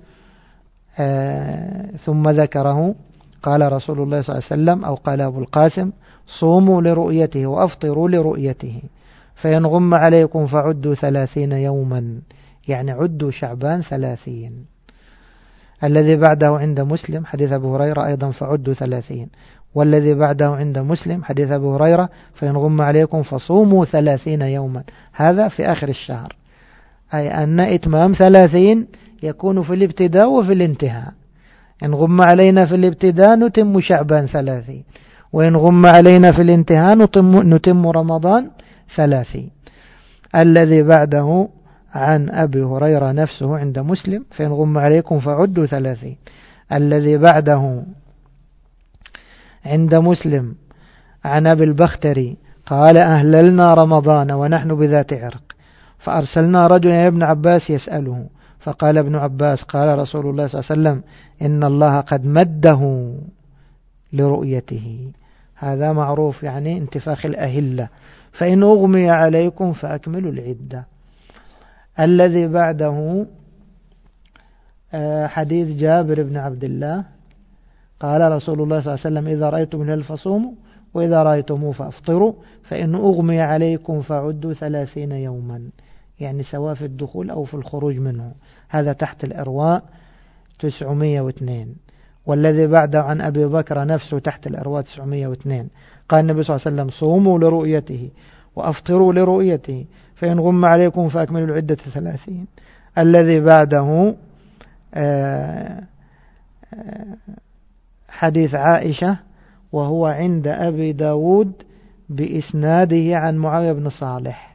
ثم ذكره: قال رسول الله صلى الله عليه وسلم، أو قال أبو القاسم: صوموا لرؤيته وأفطروا لرؤيته، فإن غم عليكم فعدوا 30 يوما، يعني عدوا شعبان 30. الذي بعده عند مسلم حديث أبو هريرة أيضا: فعدوا 30. والذي بعده عند مسلم حديث أبو هريرة: فإن غم عليكم فصوموا 30 يوما. هذا في آخر الشهر، أي أن إتمام 30 يكون في الابتداء وفي الانتهاء. إن غم علينا في الابتداء نتم شعبان 30، وإن غم علينا في الانتهاء نتم رمضان 30. الذي بعده عن أبي هريرة نفسه عند مسلم: فإن غم عليكم فعدوا 30. الذي بعده عند مسلم عن أبي البختري قال: أهللنا رمضان ونحن بذات عرق، فأرسلنا رجلا يا ابن عباس يسأله، فقال ابن عباس: قال رسول الله صلى الله عليه وسلم: إن الله قد مده لرؤيته. هذا معروف، يعني انتفاخ الأهلة. فإن أغمي عليكم فأكملوا العدة. الذي بعده حديث جابر بن عبد الله قال رسول الله صلى الله عليه وسلم: إذا رأيتم الهلال فصوموا، وإذا رأيتموه فأفطروا، فإن أغمي عليكم فعدوا 30 يوما، يعني سواء في الدخول أو في الخروج منه. هذا تحت الإرواء 902. والذي بعده عن أبي بكر نفسه تحت الإرواء 902 قال النبي صلى الله عليه وسلم: صوموا لرؤيته وأفطروا لرؤيته، فإن غم عليكم فأكملوا العدة 30. الذي بعده حديث عائشة، وهو عند أبي داود بإسناده عن معاوية بن صالح.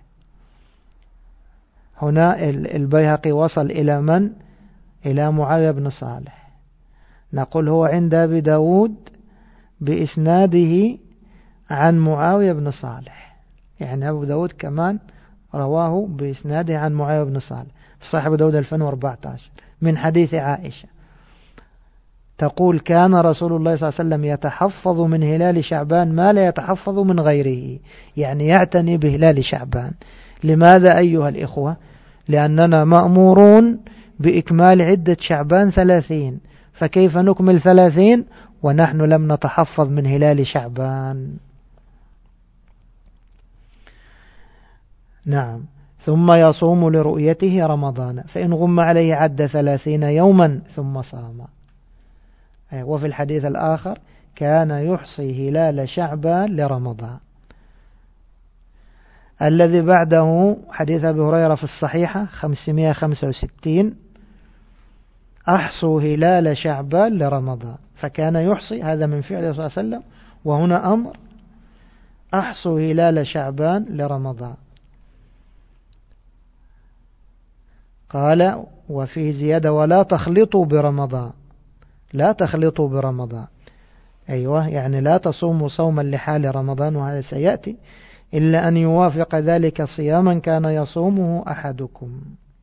هنا البيهقي وصل إلى من؟ إلى معاوية بن صالح. نقول هو عند أبي داود بإسناده عن معاوية بن صالح، يعني أبو داود كمان رواه بإسناده عن معاوية بن صالح في صحيح أبو داود 2014 من حديث عائشة. تقول: كان رسول الله صلى الله عليه وسلم يتحفظ من هلال شعبان ما لا يتحفظ من غيره، يعني يعتني بهلال شعبان. لماذا أيها الإخوة؟ لأننا مأمورون بإكمال عدة شعبان 30، فكيف نكمل 30 ونحن لم نتحفظ من هلال شعبان؟ نعم. ثم يصوم لرؤيته رمضان، فإن غم عليه عد 30 يوما ثم صام. وفي الحديث الآخر كان يحصي هلال شعبان لرمضان. الذي بعده حديث أبي هريرة في الصحيحة 565: أحصوا هلال شعبان لرمضان، فكان يحصي، هذا من فعله صلى الله عليه وسلم، وهنا أمر أحصوا هلال شعبان لرمضان. قال وفيه زيادة: ولا تخلطوا برمضان، لا تخلطوا برمضان، أيوة، يعني لا تصوموا صوما لحال رمضان، وهذا سيأتي، إلا أن يوافق ذلك صياما كان يصومه أحدكم.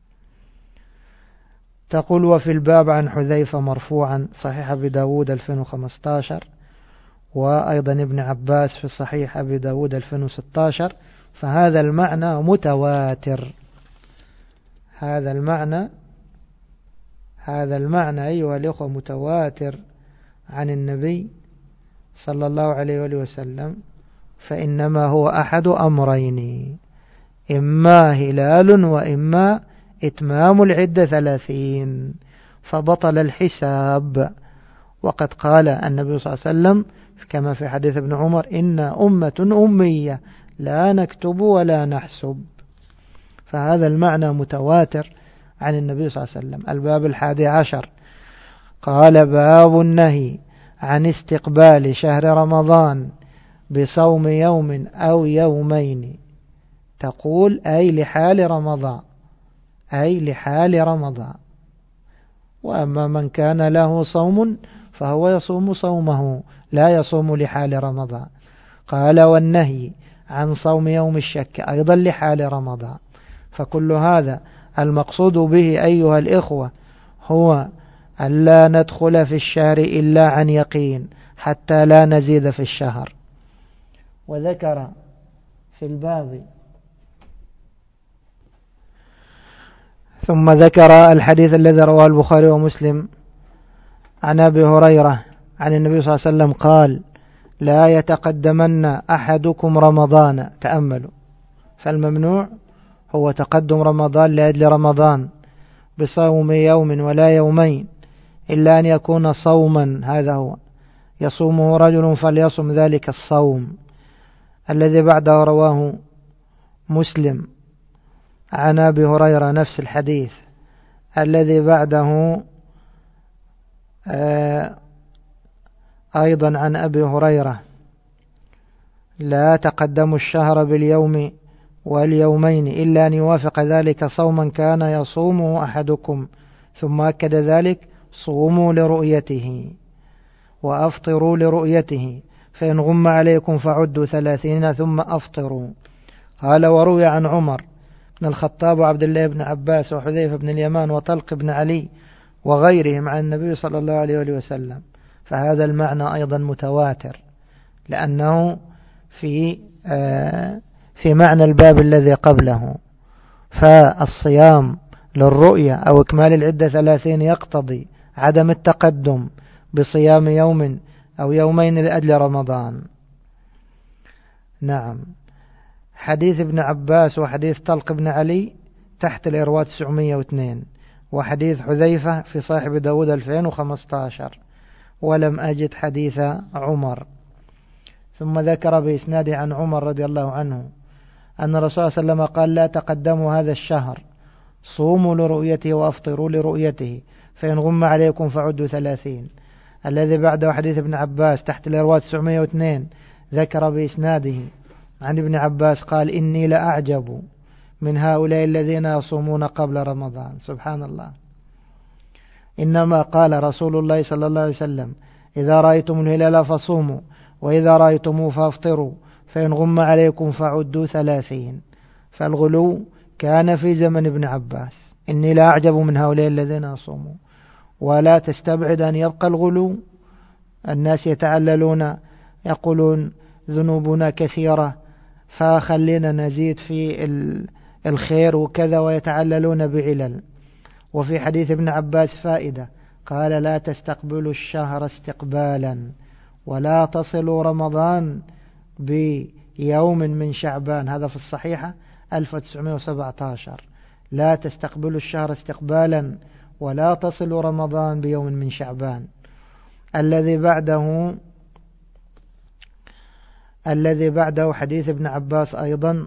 تقول وفي الباب عن حذيفة مرفوعا، صحيح أبي داود 2015، وأيضا ابن عباس في صحيح أبي داود 2016، فهذا المعنى متواتر. هذا المعنى أيها الأخوة متواتر عن النبي صلى الله عليه وآله وسلم، فإنما هو أحد أمرين: إما هلال وإما إتمام العدة 30، فبطل الحساب. وقد قال النبي صلى الله عليه وسلم كما في حديث ابن عمر: إن أمة أمية لا نكتب ولا نحسب. فهذا المعنى متواتر عن النبي صلى الله عليه وسلم. الباب 11 قال: باب النهي عن استقبال شهر رمضان بصوم يوم أو يومين. تقول أي لحال رمضان، أي لحال رمضان. وأما من كان له صوم فهو يصوم صومه، لا يصوم لحال رمضان. قال: والنهي عن صوم يوم الشك أيضا لحال رمضان. فكل هذا المقصود به أيها الإخوة هو ألا ندخل في الشهر إلا عن يقين حتى لا نزيد في الشهر. وذكر في الباب ثم ذكر الحديث الذي رواه البخاري ومسلم عن أبي هريرة عن النبي صلى الله عليه وسلم قال: لا يتقدمن أحدكم رمضان. تأملوا، فالممنوع هو تقدم رمضان لأجل رمضان بصوم يوم ولا يومين، إلا أن يكون صوما، هذا هو يصومه رجل فليصم ذلك الصوم. الذي بعده رواه مسلم عن أبي هريرة نفس الحديث. الذي بعده أيضا عن أبي هريرة: لا تقدموا الشهر باليوم واليومين إلا أن يوافق ذلك صوما كان يصومه أحدكم، ثم أكد ذلك: صوموا لرؤيته وأفطروا لرؤيته، فإن غم عليكم فعدوا 30 ثم أفطروا. قال: وروي عن عمر بن الخطاب وعبد الله بن عباس وحذيفة بن اليمان وطلق بن علي وغيرهم عن النبي صلى الله عليه وسلم. فهذا المعنى أيضا متواتر، لأنه في معنى الباب الذي قبله. فالصيام للرؤية أو إكمال العدة 30 يقتضي عدم التقدم بصيام يوم أو يومين لأجل رمضان. نعم. حديث ابن عباس وحديث طلق بن علي تحت الإرواء 902، وحديث حذيفة في صاحب داود 2015، ولم أجد حديث عمر. ثم ذكر بإسناده عن عمر رضي الله عنه أن الرسول صلى الله عليه وسلم قال: لا تقدموا هذا الشهر، صوموا لرؤيته وأفطروا لرؤيته، فإن غم عليكم فعدوا 30. الذي بعده حديث ابن عباس تحت الإرواء 902 ذكر بإسناده عن ابن عباس قال: إني لأعجب من هؤلاء الذين يصومون قبل رمضان. سبحان الله. إنما قال رسول الله صلى الله عليه وسلم: إذا رأيتم الهلال فصوموا، وإذا رأيتموه فافطروا، فإن غم عليكم فعدوا 30. فالغلو كان في زمن ابن عباس: إني لا أعجب من هؤلاء الذين يصومون. ولا تستبعد أن يبقى الغلو، الناس يتعللون يقولون ذنوبنا كثيرة فخلينا نزيد في الخير وكذا، ويتعللون بعلل. وفي حديث ابن عباس فائدة، قال لا تستقبلوا الشهر استقبالا ولا تصلوا رمضان بيوم من شعبان، هذا في الصحيحة 1917. لا تستقبلوا الشهر استقبالا ولا تصلوا رمضان بيوم من شعبان. الذي بعده حديث ابن عباس أيضا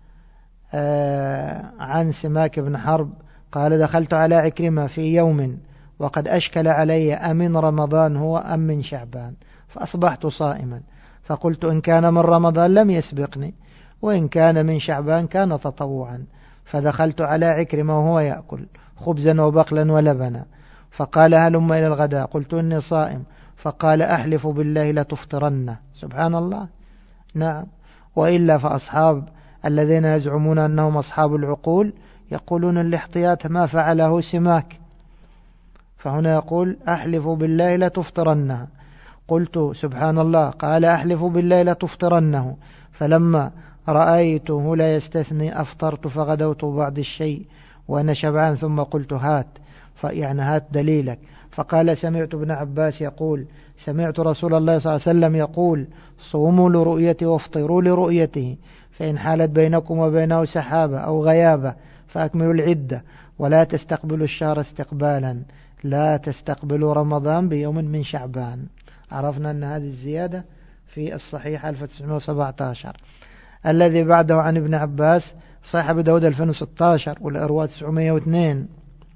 عن سماك بن حرب قال دخلت على عكرمة في يوم وقد أشكل علي أمن رمضان هو أم من شعبان، فأصبحت صائما، فقلت إن كان من رمضان لم يسبقني، وإن كان من شعبان كان تطوعا. فدخلت على عكرمة وهو يأكل خبزا وبقلا ولبنا، فقال هلم إلى الغداء، قلت إني صائم، فقال أحلف بالله لتفطرن. سبحان الله. نعم. وإلا فأصحاب الذين يزعمون أنهم أصحاب العقول يقولون الاحتياط ما فعله سماك، فهنا يقول أحلف بالله لتفطرنها. قلت سبحان الله، قال أحلف بالله لتفطرنه، فلما رأيته لا يستثني أفطرت فغدوت بعض الشيء وأنا شبعان، ثم قلت هات، يعني هات دليلك. فقال سمعت ابن عباس يقول سمعت رسول الله صلى الله عليه وسلم يقول صوموا لرؤيته وافطروا لرؤيته، فإن حالت بينكم وبينه سحابة أو غيابة فأكملوا العدة، ولا تستقبلوا الشهر استقبالا، لا تستقبلوا رمضان بيوم من شعبان. عرفنا أن هذه الزيادة في الصحيح 1917. الذي بعده عن ابن عباس صحيح داود 2016 والإرواء 902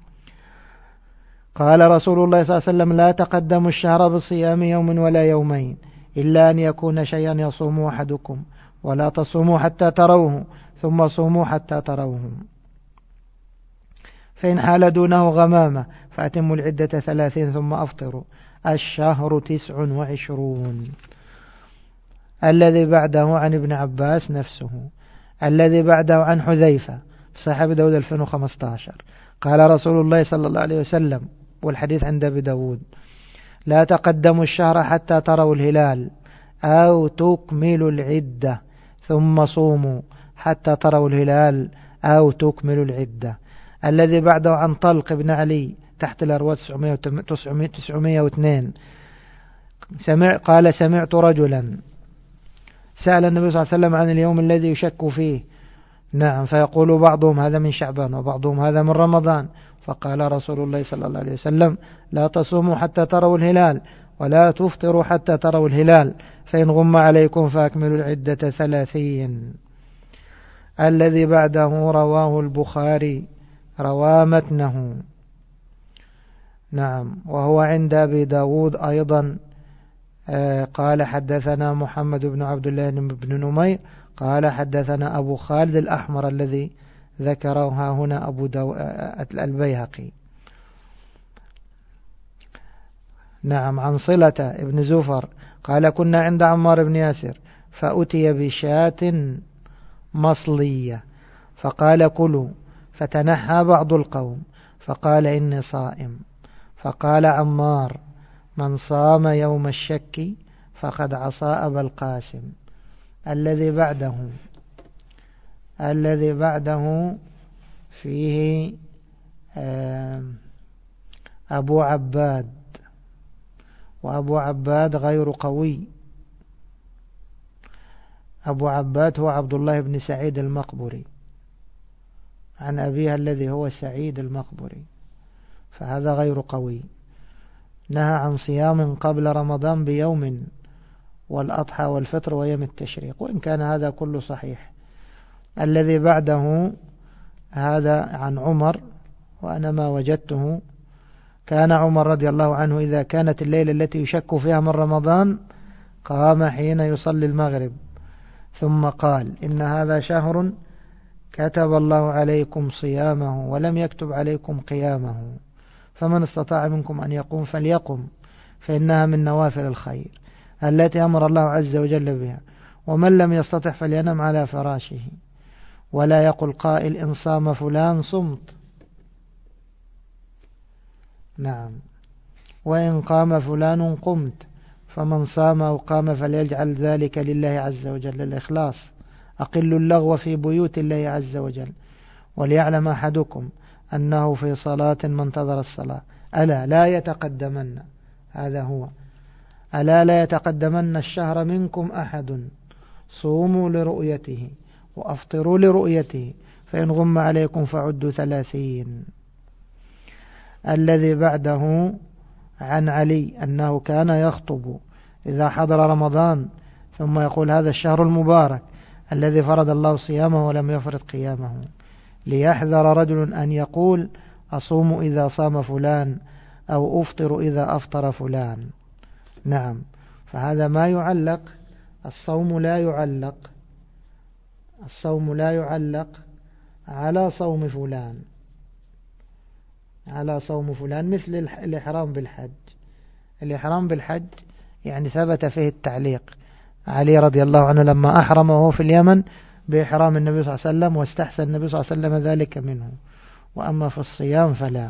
قال رسول الله صلى الله عليه وسلم لا تقدموا الشهر بصيام يوم ولا يومين إلا أن يكون شيئا يصوم أحدكم، ولا تصوموا حتى تروه ثم صوموا حتى تروه، فإن حال دونه غمامة فأتموا العدة 30 ثم أفطروا، الشهر 29. الذي بعده عن ابن عباس نفسه. الذي بعده عن حذيفة صحيح داود 2015 قال رسول الله صلى الله عليه وسلم، والحديث عند أبي داود لا تقدموا الشهر حتى تروا الهلال أو تكملوا العدة ثم صوموا حتى تروا الهلال أو تكملوا العدة. الذي بعده عن طلق بن علي تحت الأرواح 902 قال سمعت رجلا سأل النبي صلى الله عليه وسلم عن اليوم الذي يشك فيه، نعم، فيقول بعضهم هذا من شعبان وبعضهم هذا من رمضان، فقال رسول الله صلى الله عليه وسلم لا تصوموا حتى تروا الهلال ولا تفطروا حتى تروا الهلال، فإن غم عليكم فأكملوا العدة 30. الذي بعده رواه البخاري، روى متنه، نعم، وهو عند أبي داود أيضا. قال حدثنا محمد بن عبد الله بن نمير قال حدثنا أبو خالد الأحمر الذي ذكرها هنا أبو البيهقي، نعم، عن صلة ابن زفر قال كنا عند عمار بن ياسر فأتي بشاة مصلية فقال كلوا، فتنحى بعض القوم فقال إني صائم، فقال عمار من صام يوم الشك فقد عصى أبا القاسم. الذي بعده فيه أبو عباد، وأبو عباد غير قوي. أبو عباد هو عبد الله بن سعيد المقبري عن أبيه الذي هو سعيد المقبري، فهذا غير قوي. نهى عن صيام قبل رمضان بيوم والأضحى والفطر ويوم التشريق، وإن كان هذا كله صحيح. الذي بعده هذا عن عمر، وأنا ما وجدته. كان عمر رضي الله عنه إذا كانت الليلة التي يشك فيها من رمضان قام حين يصلي المغرب ثم قال إن هذا شهر كتب الله عليكم صيامه ولم يكتب عليكم قيامه، فمن استطاع منكم أن يقوم فليقم، فإنها من نوافل الخير التي أمر الله عز وجل بها، ومن لم يستطع فلينم على فراشه، ولا يقل قائل إن صام فلان صمت، نعم، وإن قام فلان قمت، فمن صام أو قام فليجعل ذلك لله عز وجل الإخلاص. أقل اللغو في بيوت الله عز وجل، وليعلم أحدكم أنه في صلاة منتظر الصلاة. ألا لا يتقدمن، هذا هو، ألا لا يتقدمن الشهر منكم أحد، صوموا لرؤيته وأفطروا لرؤيته، فإن غم عليكم فعدوا 30. الذي بعده عن علي أنه كان يخطب إذا حضر رمضان ثم يقول: هذا الشهر المبارك الذي فرض الله صيامه ولم يفرض قيامه، ليحذر رجل أن يقول: أصوم إذا صام فلان، أو أفطر إذا أفطر فلان. نعم، فهذا ما يعلق، الصوم لا يعلق على صوم فلان، مثل الإحرام بالحج يعني ثبت فيه التعليق. علي رضي الله عنه لما أحرم وهو في اليمن بإحرام النبي صلى الله عليه وسلم، واستحسن النبي صلى الله عليه وسلم ذلك منه، وأما في الصيام فلا.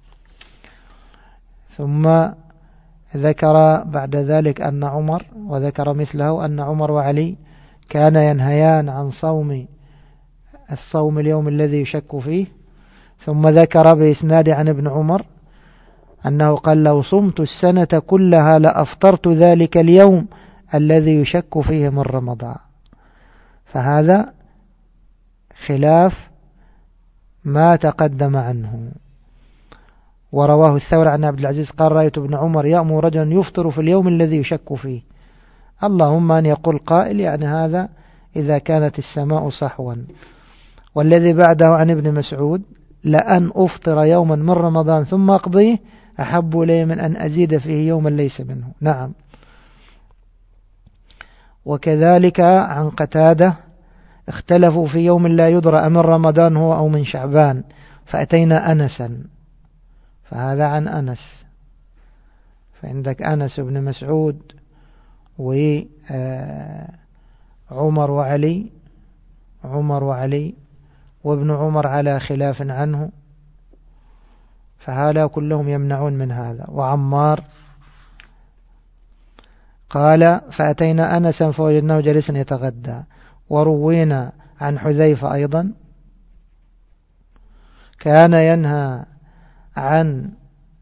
ثم ذكر بعد ذلك أن عمر، وذكر مثله أن عمر وعلي كان ينهيان عن الصوم اليوم الذي يشك فيه. ثم ذكر بإسناد عن ابن عمر أنه قال: لو صمت السنة كلها لأفطرت ذلك اليوم الذي يشك فيه من رمضان. فهذا خلاف ما تقدم عنه. ورواه الثوري عن عبد العزيز قال: رأيت ابن عمر يأمر رجلا يفطر في اليوم الذي يشك فيه. اللهم أن يقول قائل يعني هذا إذا كانت السماء صحوا. والذي بعده عن ابن مسعود: لأن أفطر يوما من رمضان ثم أقضيه أحب لي من أن أزيد فيه يوما ليس منه. نعم. وكذلك عن قتادة: اختلفوا في يوم لا يدرى أمن رمضان هو أو من شعبان، فأتينا أنسا. فهذا عن أنس. فعندك أنس بن مسعود وعمر وعلي وابن عمر على خلاف عنه، فهؤلاء كلهم يمنعون من هذا. وعمار قال: فأتينا أنسا فوجدناه جالسا يتغدى. وروينا عن حذيفة أيضا كان ينهى عن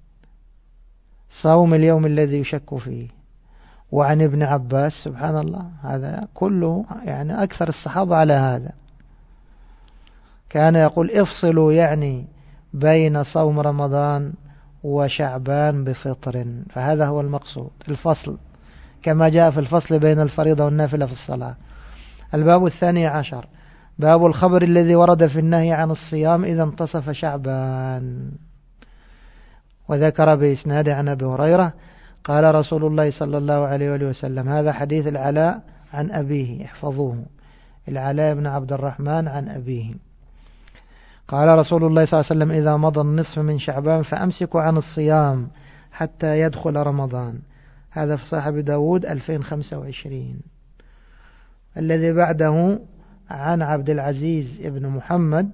صوم اليوم الذي يشك فيه. وعن ابن عباس، سبحان الله، هذا كله يعني أكثر الصحابة على هذا، كان يقول: افصلوا يعني بين صوم رمضان وشعبان بفطر. فهذا هو المقصود، الفصل، كما جاء في الفصل بين الفريضة والنافلة في الصلاة. الباب 12 باب الخبر الذي ورد في النهي عن الصيام إذا انتصف شعبان. وذكر بإسناد عن أبي هريرة قال رسول الله صلى الله عليه وآله وسلم، هذا حديث العلاء عن أبيه، احفظوه، العلاء بن عبد الرحمن عن أبيه، قال رسول الله صلى الله عليه وسلم: إذا مضى النصف من شعبان فأمسكوا عن الصيام حتى يدخل رمضان. هذا في صحيح أبي داود 2025. الذي بعده عن عبد العزيز ابن محمد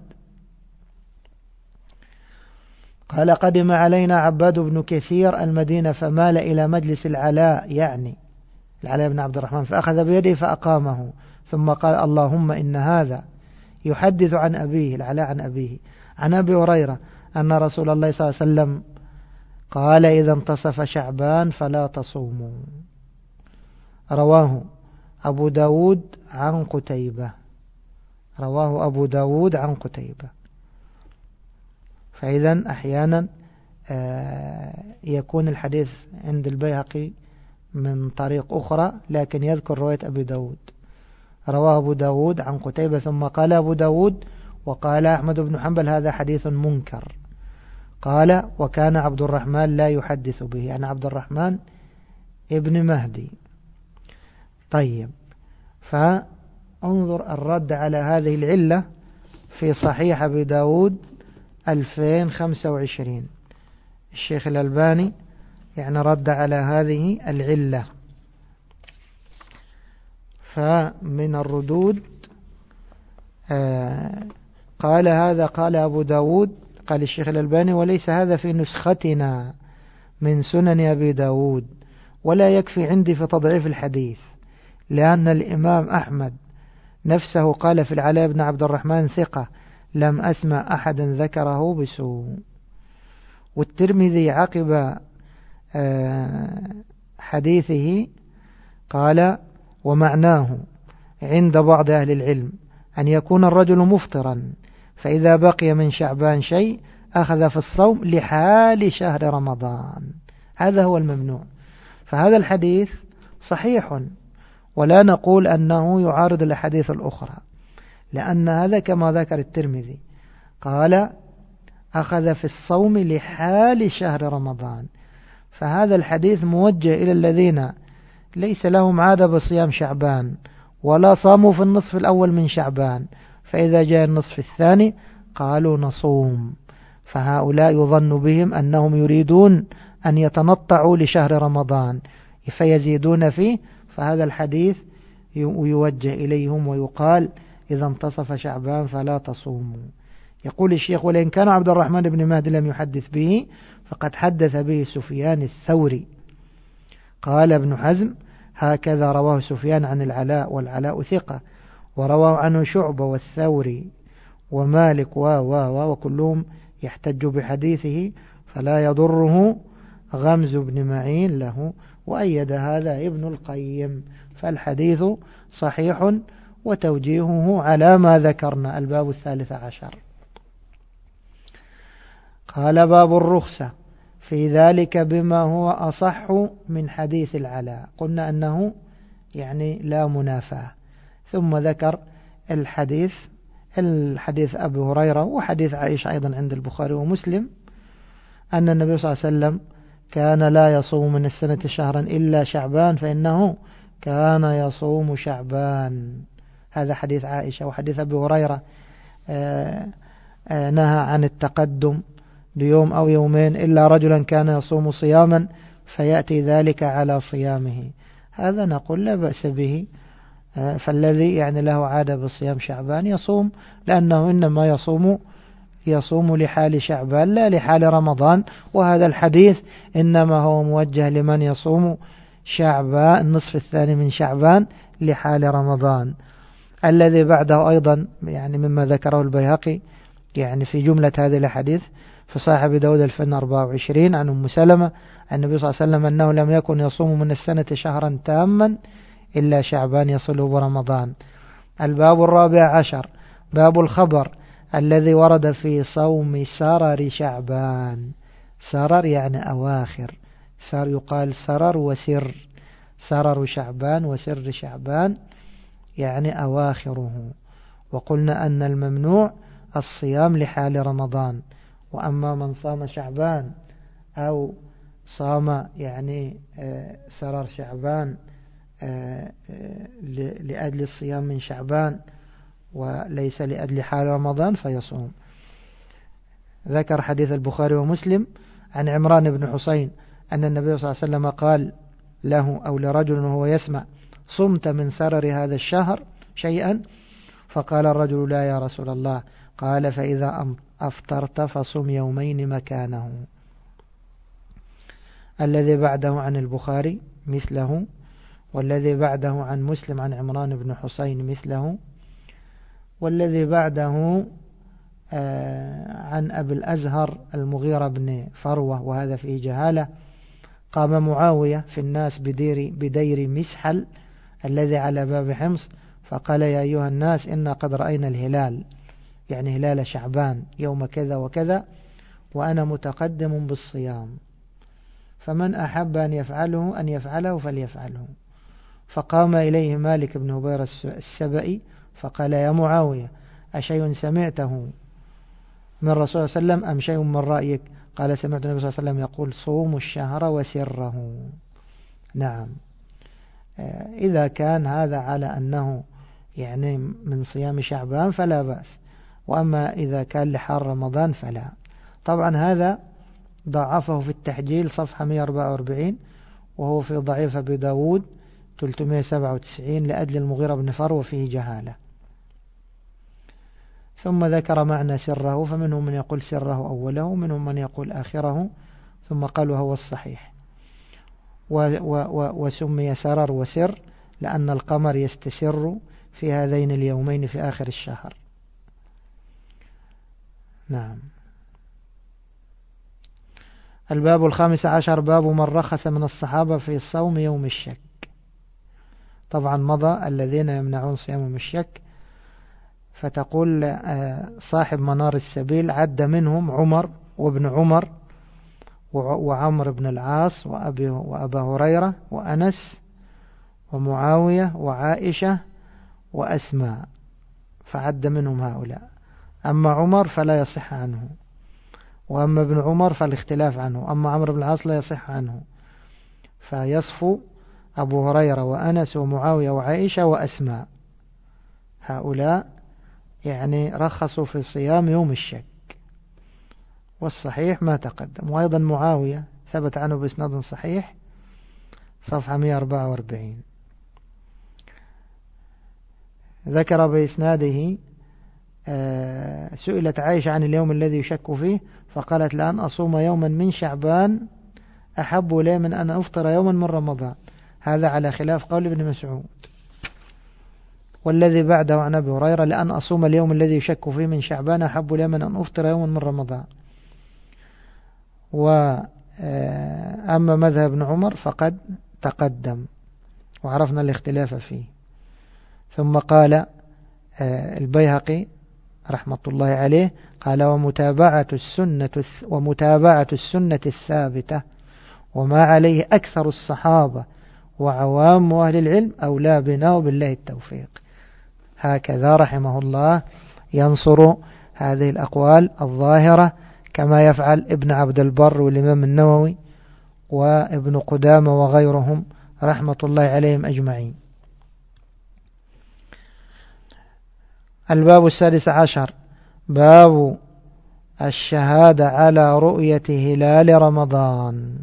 قال: قدم علينا عباد بن كثير المدينة فمال إلى مجلس العلاء، يعني العلاء بن عبد الرحمن، فأخذ بيده فأقامه، ثم قال: اللهم إن هذا يحدث عن أبيه، العلاء عن أبيه، عن أبي هريرة أن رسول الله صلى الله عليه وسلم قال: إذا انتصف شعبان فلا تصوموا. رواه أبو داود عن قتيبة. فإذا أحيانا يكون الحديث عند البيهقي من طريق أخرى، لكن يذكر رواية أبي داود. رواه أبو داود عن قتيبة، ثم قال أبو داود: وقال أحمد بن حنبل هذا حديث منكر. قال: وكان عبد الرحمن لا يحدث به، يعني عبد الرحمن ابن مهدي. طيب، فانظر الرد على هذه العلة في صحيح أبي داود 2025. الشيخ الألباني يعني رد على هذه العلة. فمن الردود قال هذا قال أبو داود، قال الشيخ الألباني: وليس هذا في نسختنا من سنن أبي داود، ولا يكفي عندي في تضعيف الحديث، لأن الإمام أحمد نفسه قال في العلاء بن عبد الرحمن ثقة، لم أسمع أحد ذكره بسوء. والترمذي عقب حديثه قال: ومعناه عند بعض أهل العلم أن يكون الرجل مفطرا فإذا بقي من شعبان شيء أخذ في الصوم لحال شهر رمضان. هذا هو الممنوع. فهذا الحديث صحيح، ولا نقول أنه يعارض الأحاديث الأخرى، لأن هذا كما ذكر الترمذي قال: أخذ في الصوم لحال شهر رمضان. فهذا الحديث موجه إلى الذين ليس لهم عادة بصيام شعبان ولا صاموا في النصف الأول من شعبان، فإذا جاء النصف الثاني قالوا نصوم، فهؤلاء يظن بهم أنهم يريدون أن يتنطعوا لشهر رمضان فيزيدون فيه. فهذا الحديث يوجه إليهم ويقال: إذا انتصف شعبان فلا تصوموا. يقول الشيخ: ولئن كان عبد الرحمن بن مهدي لم يحدث به فقد حدث به سفيان الثوري. قال ابن حزم: هكذا رواه سفيان عن العلاء، والعلاء ثقة، ورواه عنه شعبة والثوري ومالك وكلهم يحتج بحديثه، فلا يضره غمز بن معين له، وأيد هذا ابن القيم. فالحديث صحيح وتوجيهه على ما ذكرنا. الباب 13. قال: باب الرخصة في ذلك بما هو أصح من حديث العلاء. قلنا أنه يعني لا منافاة. ثم ذكر الحديث أبي هريرة وحديث عائشة أيضا عند البخاري ومسلم أن النبي صلى الله عليه وسلم كان لا يصوم من السنة شهرا إلا شعبان فإنه كان يصوم شعبان. هذا حديث عائشة. وحديث أبي هريرة نهى عن التقدم بيوم أو يومين إلا رجلا كان يصوم صياما فيأتي ذلك على صيامه. هذا نقول لا بأس به. فالذي يعني له عادة بصيام شعبان يصوم، لأنه إنما يصوم لحال شعبان لا لحال رمضان. وهذا الحديث إنما هو موجه لمن يصوم شعبان النصف الثاني من شعبان لحال رمضان. الذي بعده أيضا يعني مما ذكره البيهقي يعني في جملة هذه الحديث في صحيح أبي داود 1024 عن أم سلمة النبي صلى الله عليه وسلم أنه لم يكن يصوم من السنة شهرا تاما إلا شعبان يصله برمضان. الباب 14 باب الخبر الذي ورد في صوم سرر شعبان. سرر يعني أواخر، يقال سرر وسر، سرر شعبان وسر شعبان يعني أواخره. وقلنا أن الممنوع الصيام لحال رمضان. وأما من صام شعبان أو صام يعني سرر شعبان لأجل الصيام من شعبان وليس لأجل حال رمضان فيصوم. ذكر حديث البخاري ومسلم عن عمران بن حسين أن النبي صلى الله عليه وسلم قال له أو لرجل وهو يسمع: صمت من سرر هذا الشهر شيئا؟ فقال الرجل: لا يا رسول الله. قال: فإذا أفطرت فصم يومين مكانه. الذي بعده عن البخاري مثله، والذي بعده عن مسلم عن عمران بن حسين مثله، والذي بعده عن أبي الأزهر المغيرة بن فروة وهذا فيه جهالة. قام معاوية في الناس بدير مسحل الذي على باب حمص فقال: يا أيها الناس إنا قد رأينا الهلال، يعني هلال شعبان يوم كذا وكذا، وأنا متقدم بالصيام، فمن أحب أن يفعله فليفعله. فقام إليه مالك بن هبير السبئي فقال: يا معاوية، أشيء سمعته من رسول الله صلى الله عليه وسلم أم شيء من رأيك؟ قال: سمعت النبي صلى الله عليه وسلم يقول: صوموا الشهر وسره. نعم، إذا كان هذا على أنه يعني من صيام شعبان فلا بأس، وأما إذا كان لحال رمضان فلا. طبعا هذا ضعفه في التحجيل صفحة 144، وهو في ضعيف أبي داود 397 لأجل المغيرة بن فروة فيه جهالة. ثم ذكر معنى سره، فمنهم من يقول سره أوله ومنهم من يقول آخره، ثم قال وهو الصحيح. وسمي سرر وسر لأن القمر يستسر في هذين اليومين في آخر الشهر. نعم. الباب 15 باب من رخص من الصحابة في صوم يوم الشك. طبعا مضى الذين يمنعون صيام يوم الشك، فتقول صاحب منار السبيل عد منهم عمر وابن عمر وعمر بن العاص وأبا هريرة وأنس ومعاوية وعائشة وأسماء، فعد منهم هؤلاء. أما عمر فلا يصح عنه، وأما ابن عمر فالاختلاف عنه، أما عمرو بن العاص لا يصح عنه، فيصفو أبو هريرة وأنس ومعاوية وعائشة وأسماء، هؤلاء يعني رخصوا في صيام يوم الشك، والصحيح ما تقدم. وأيضا معاوية ثبت عنه بإسناد صحيح صفحة 144، ذكر بإسناده سئلت عائشة عن اليوم الذي يشك فيه فقالت لأن أصوم يوما من شعبان أحب لي من أن أفطر يوما من رمضان، هذا على خلاف قول ابن مسعود. والذي بعده عن أبي هريرة لأن أصوم اليوم الذي يشك فيه من شعبان أحب لي من أن أفطر يوما من رمضان. وأما مذهب ابن عمر فقد تقدم وعرفنا الاختلاف فيه. ثم قال البيهقي رحمة الله عليه قال ومتابعة السنة الثابتة وما عليه أكثر الصحابة وعوام أهل العلم أولى بنا وبالله التوفيق. هكذا رحمه الله ينصر هذه الأقوال الظاهرة كما يفعل ابن عبد البر والإمام النووي وابن قدامة وغيرهم رحمة الله عليهم أجمعين. الباب 16 باب الشهادة على رؤية هلال رمضان.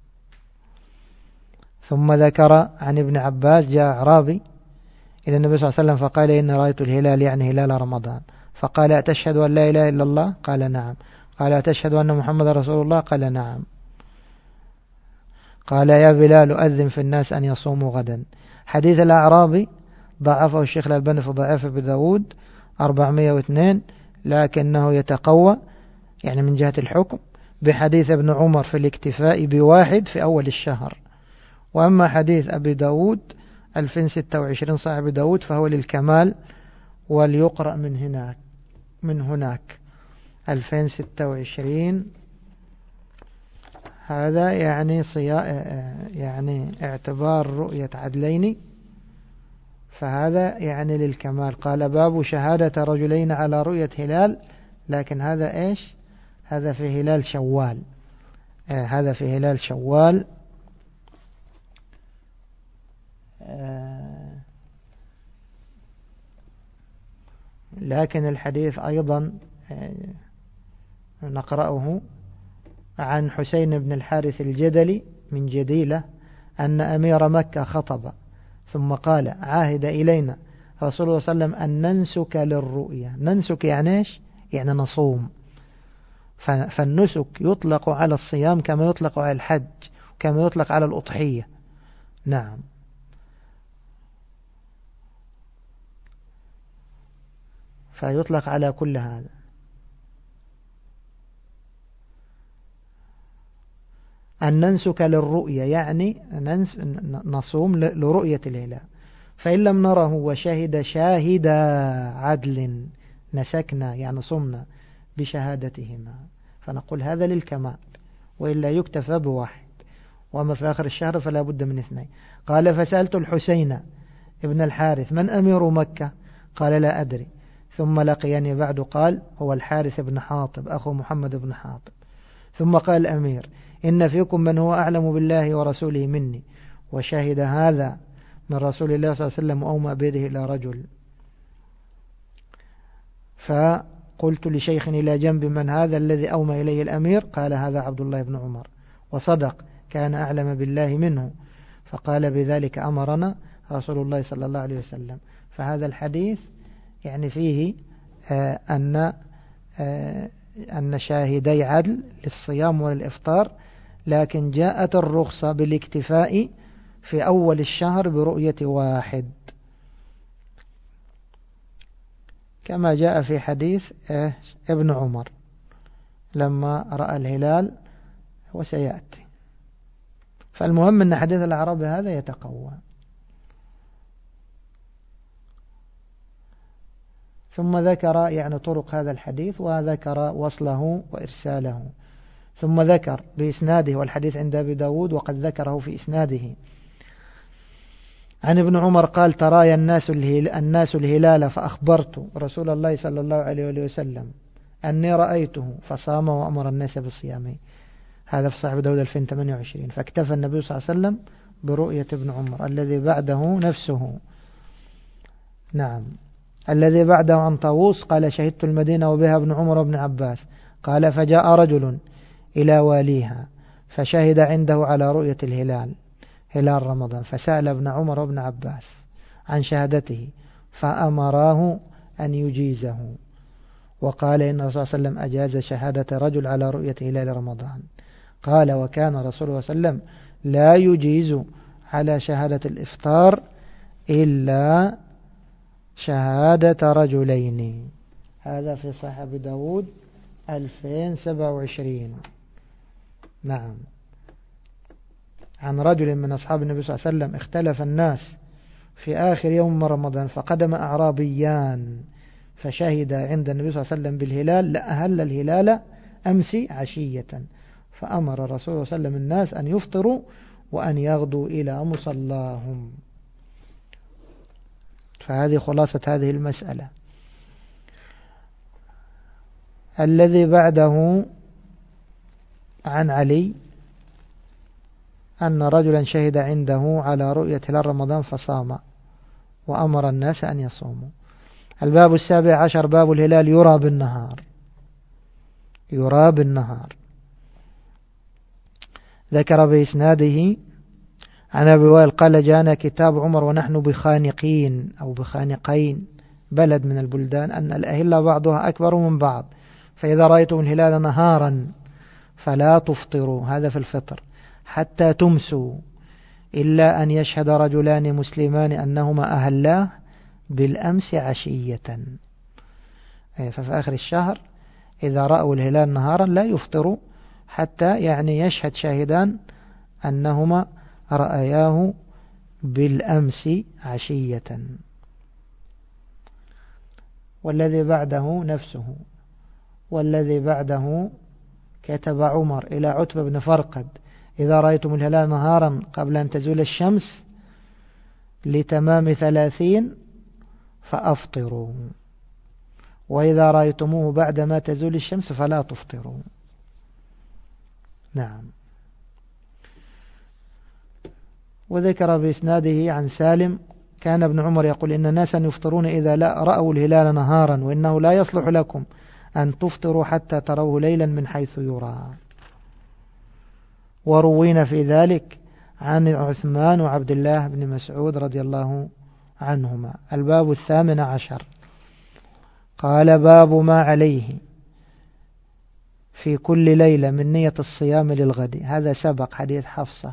ثم ذكر عن ابن عباس جاء أعرابي إلى النبي صلى الله عليه وسلم فقال إن رأيت الهلال يعني هلال رمضان، فقال أتشهد أن لا إله إلا الله؟ قال نعم. قال أتشهد أن محمد رسول الله؟ قال نعم. قال يا بلال أذن في الناس أن يصوموا غدا. حديث الأعرابي ضعفه الشيخ الألباني في ضعيف ابن داود 402، لكنه يتقوى يعني من جهة الحكم بحديث ابن عمر في الاكتفاء بواحد في أول الشهر. وأما حديث أبي داود 2026 صاحب داود فهو للكمال وليقرأ من هناك 2026، هذا يعني اعتبار رؤية عدلين، فهذا يعني للكمال. قال باب شهادة رجلين على رؤية هلال، لكن هذا إيش؟ هذا في هلال شوال، هذا في هلال شوال. لكن الحديث أيضا نقرأه عن حسين بن الحارث الجدلي من جديلة أن أمير مكة خطب ثم قال عاهد إلينا رسول الله صلى الله عليه وسلم أن ننسك للرؤيا. ننسك يعني إيش؟ يعني نصوم. فالنسك يطلق على الصيام كما يطلق على الحج كما يطلق على الأضحية. نعم. فيطلق على كل هذا. أن ننسك للرؤية يعني نصوم لرؤية الهلال، فإن لم نره وشهد شاهد عدل نسكنا يعني صمنا بشهادتهما، فنقول هذا للكمال، وإلا يكتفى بواحد. وما في آخر الشهر فلا بد من اثنين. قال فسألت الحسين ابن الحارث من أمير مكة؟ قال لا أدري. ثم لقيني بعد قال هو الحارث بن حاطب أخو محمد بن حاطب. ثم قال الأمير إن فيكم من هو أعلم بالله ورسوله مني، وشهد هذا من رسول الله صلى الله عليه وسلم وأومأ بيده إلى رجل. فقلت لشيخ إلى جنب من هذا الذي أومأ إليه الأمير؟ قال هذا عبد الله بن عمر، وصدق كان أعلم بالله منه، فقال بذلك أمرنا رسول الله صلى الله عليه وسلم. فهذا الحديث يعني فيه أن شاهدي عدل للصيام والإفطار، لكن جاءت الرخصة بالاكتفاء في أول الشهر برؤية واحد كما جاء في حديث ابن عمر لما رأى الهلال وسيأتي. فالمهم أن حديث الأعرابي هذا يتقوى. ثم ذكر يعني طرق هذا الحديث وذكر وصله وإرساله، ثم ذكر بإسناده، والحديث عند أبي داود وقد ذكره في إسناده، عن ابن عمر قال: ترايا الناس الهلال فأخبرت رسول الله صلى الله عليه وسلم أني رأيته فصام وأمر الناس بالصيام. هذا في صحيح داود 2028. فاكتفى النبي صلى الله عليه وسلم برؤية ابن عمر. الذي بعده نفسه. نعم. الذي بعده عن طاووس قال: شهدت المدينة وبها ابن عمر وابن عباس. قال: فجاء رجل إلى واليها فشهد عنده على رؤية الهلال، هلال رمضان، فسأل ابن عمر وابن عباس عن شهادته فأمراه أن يجيزه، وقال إن الرسول صلى الله عليه وسلم أجاز شهادة رجل على رؤية هلال رمضان. قال: وكان رسول الله صلى الله عليه وسلم لا يجيز على شهادة الإفطار إلا شهادة رجلين. هذا في صحيح أبي داود 2027. نعم. عن رجل من أصحاب النبي صلى الله عليه وسلم: اختلف الناس في آخر يوم من رمضان فقدم أعرابيان فشهد عند النبي صلى الله عليه وسلم بالهلال لأهل الهلال أمس عشية، فأمر الرسول صلى الله عليه وسلم الناس أن يفطروا وأن يغدوا إلى مصلاهم. فهذه خلاصة هذه المسألة. الذي بعده عن علي أن رجلا شهد عنده على رؤية هلال رمضان فصام وأمر الناس أن يصوموا. الباب 17 باب الهلال يرى بالنهار. يرى بالنهار. ذكر بإسناده عن أبي وائل قال: جاءنا كتاب عمر ونحن بخانقين أو بخانقين، بلد من البلدان، أن الأهلة بعضها أكبر من بعض، فإذا رأيتم الهلال نهارا فلا تفطروا، هذا في الفطر، حتى تمسوا، إلا أن يشهد رجلان مسلمان أنهما أهلاه بالأمس عشية. ففي آخر الشهر إذا رأوا الهلال نهارا لا يفطروا حتى يعني يشهد شاهدان أنهما رأياه بالأمس عشية. والذي بعده نفسه. والذي بعده كتب عمر إلى عتبة بن فرقد: إذا رأيتم الهلال نهارا قبل أن تزول الشمس لتمام 30 فأفطروا، وإذا رأيتموه بعدما تزول الشمس فلا تفطروا. نعم. وذكر بإسناده عن سالم: كان ابن عمر يقول إن ناسا يفطرون إذا لا رأوا الهلال نهارا، وإنه لا يصلح لكم أن تفطروا حتى تروه ليلا من حيث يرى. وروينا في ذلك عن عثمان وعبد الله بن مسعود رضي الله عنهما. الباب 18 قال: باب ما عليه في كل ليلة من نية الصيام للغد. هذا سبق حديث حفصة: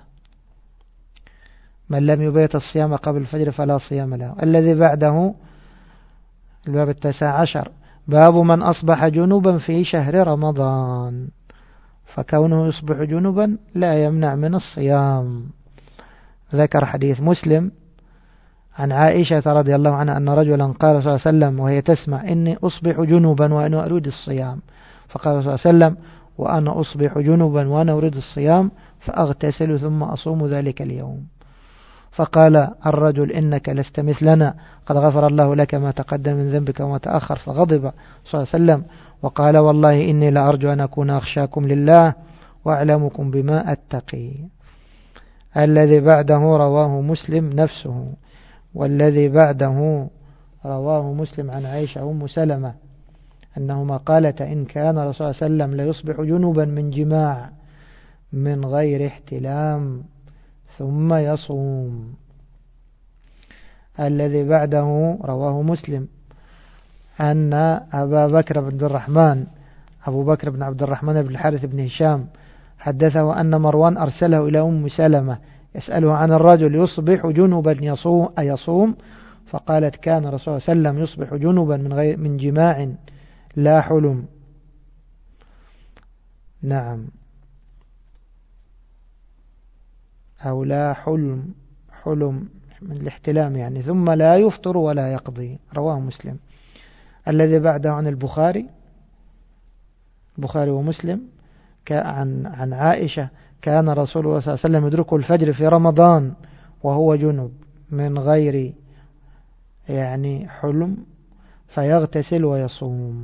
من لم يبيت الصيام قبل الفجر فلا صيام له. الذي بعده الباب 19 باب من أصبح جنوبا في شهر رمضان، فكونه يصبح جنوبا لا يمنع من الصيام. ذكر حديث مسلم عن عائشة رضي الله عنها أن رجلا قال صلى الله عليه وسلم وهي تسمع: إني أصبح جنوبا وأنا أريد الصيام. فقال صلى الله عليه وسلم: وأنا أصبح جنوبا وأنا أريد الصيام فأغتسل ثم أصوم ذلك اليوم. فقال الرجل: إنك لست مثلنا، قد غفر الله لك ما تقدم من ذنبك وما تأخر. فغضب صلى الله عليه وسلم وقال: والله إني لأرجو أن أكون أخشاكم لله وأعلمكم بما أتقي. الذي بعده رواه مسلم نفسه. والذي بعده رواه مسلم عن عائشة أم سلمة أنهما قالت: إن كان رسول الله صلى الله عليه وسلم ليصبح جنوبا من جماع من غير احتلام ثم يصوم. الذي بعده رواه مسلم أن أبو بكر بن عبد الرحمن بن الحارث بن هشام حدثه أن مروان أرسله إلى أم سلمة يسأله عن الرجل يصبح جنوبا يصوم، فقالت: كان رسول الله صلى الله عليه وسلم يصبح جنوبا من جماع لا حلم. نعم. أو لا حلم من الاحتلام يعني، ثم لا يفطر ولا يقضي. رواه مسلم. الذي بعده عن البخاري ومسلم عن عائشة: كان رسول الله صلى الله عليه وسلم يدركه الفجر في رمضان وهو جنب من غير يعني حلم فيغتسل ويصوم.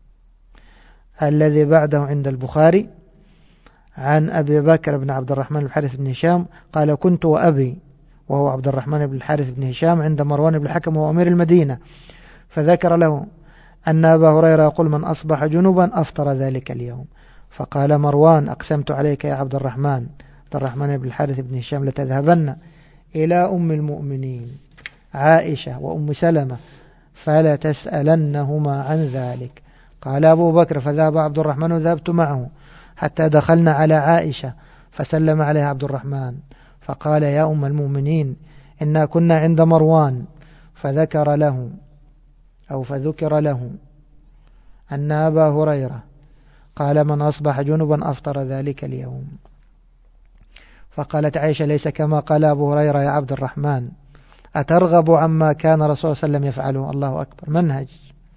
الذي بعده عند البخاري عن أبي بكر بن عبد الرحمن بن الحارث بن هشام قال: كنت وأبي وهو عبد الرحمن بن الحارث بن هشام عند مروان بن الحكم وهو أمير المدينة، فذكر له أن أبا هريرة يقول: من أصبح جنبا أفطر ذلك اليوم. فقال مروان: أقسمت عليك يا عبد الرحمن بن الحارث بن هشام لتذهبن إلى أم المؤمنين عائشة وأم سلمة فلا تسألنهما عن ذلك. قال أبو بكر: فذهب عبد الرحمن وذهبت معه حتى دخلنا على عائشة فسلم عليها عبد الرحمن فقال: يا أم المؤمنين إنا كنا عند مروان فذكر له أن أبا هريرة قال: من أصبح جنبا أفطر ذلك اليوم. فقالت عائشة: ليس كما قال أبو هريرة يا عبد الرحمن، أترغب عما كان رسول الله صلى الله عليه وسلم يفعله؟ الله أكبر، منهج.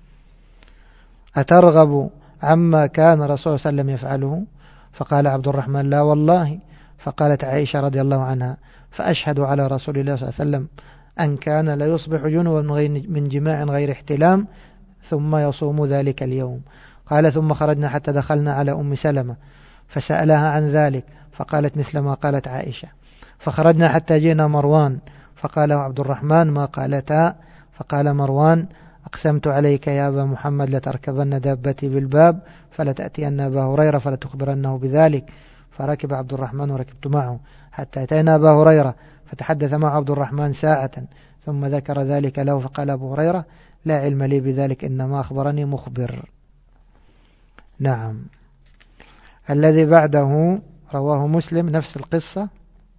أترغب عما كان رسول الله صلى الله عليه وسلم يفعله؟ فقال عبد الرحمن: لا والله. فقالت عائشة رضي الله عنها: فأشهد على رسول الله صلى الله عليه وسلم أن كان لا يصبح جنبا من جماع غير احتلام ثم يصوم ذلك اليوم. قال: ثم خرجنا حتى دخلنا على أم سلمة فسألها عن ذلك فقالت مثل ما قالت عائشة. فخرجنا حتى جينا مروان فقال عبد الرحمن: ما قالتا؟ فقال مروان: أقسمت عليك يا أبا محمد لتركبن دابتي بالباب فلتأتين أبا هريرة فلتخبرنه بذلك. فركب عبد الرحمن وركبت معه حتى أتينا أبا هريرة فتحدث مع عبد الرحمن ساعة ثم ذكر ذلك له. فقال أبو هريرة: لا علم لي بذلك، إنما أخبرني مخبر. نعم. الذي بعده رواه مسلم نفس القصة.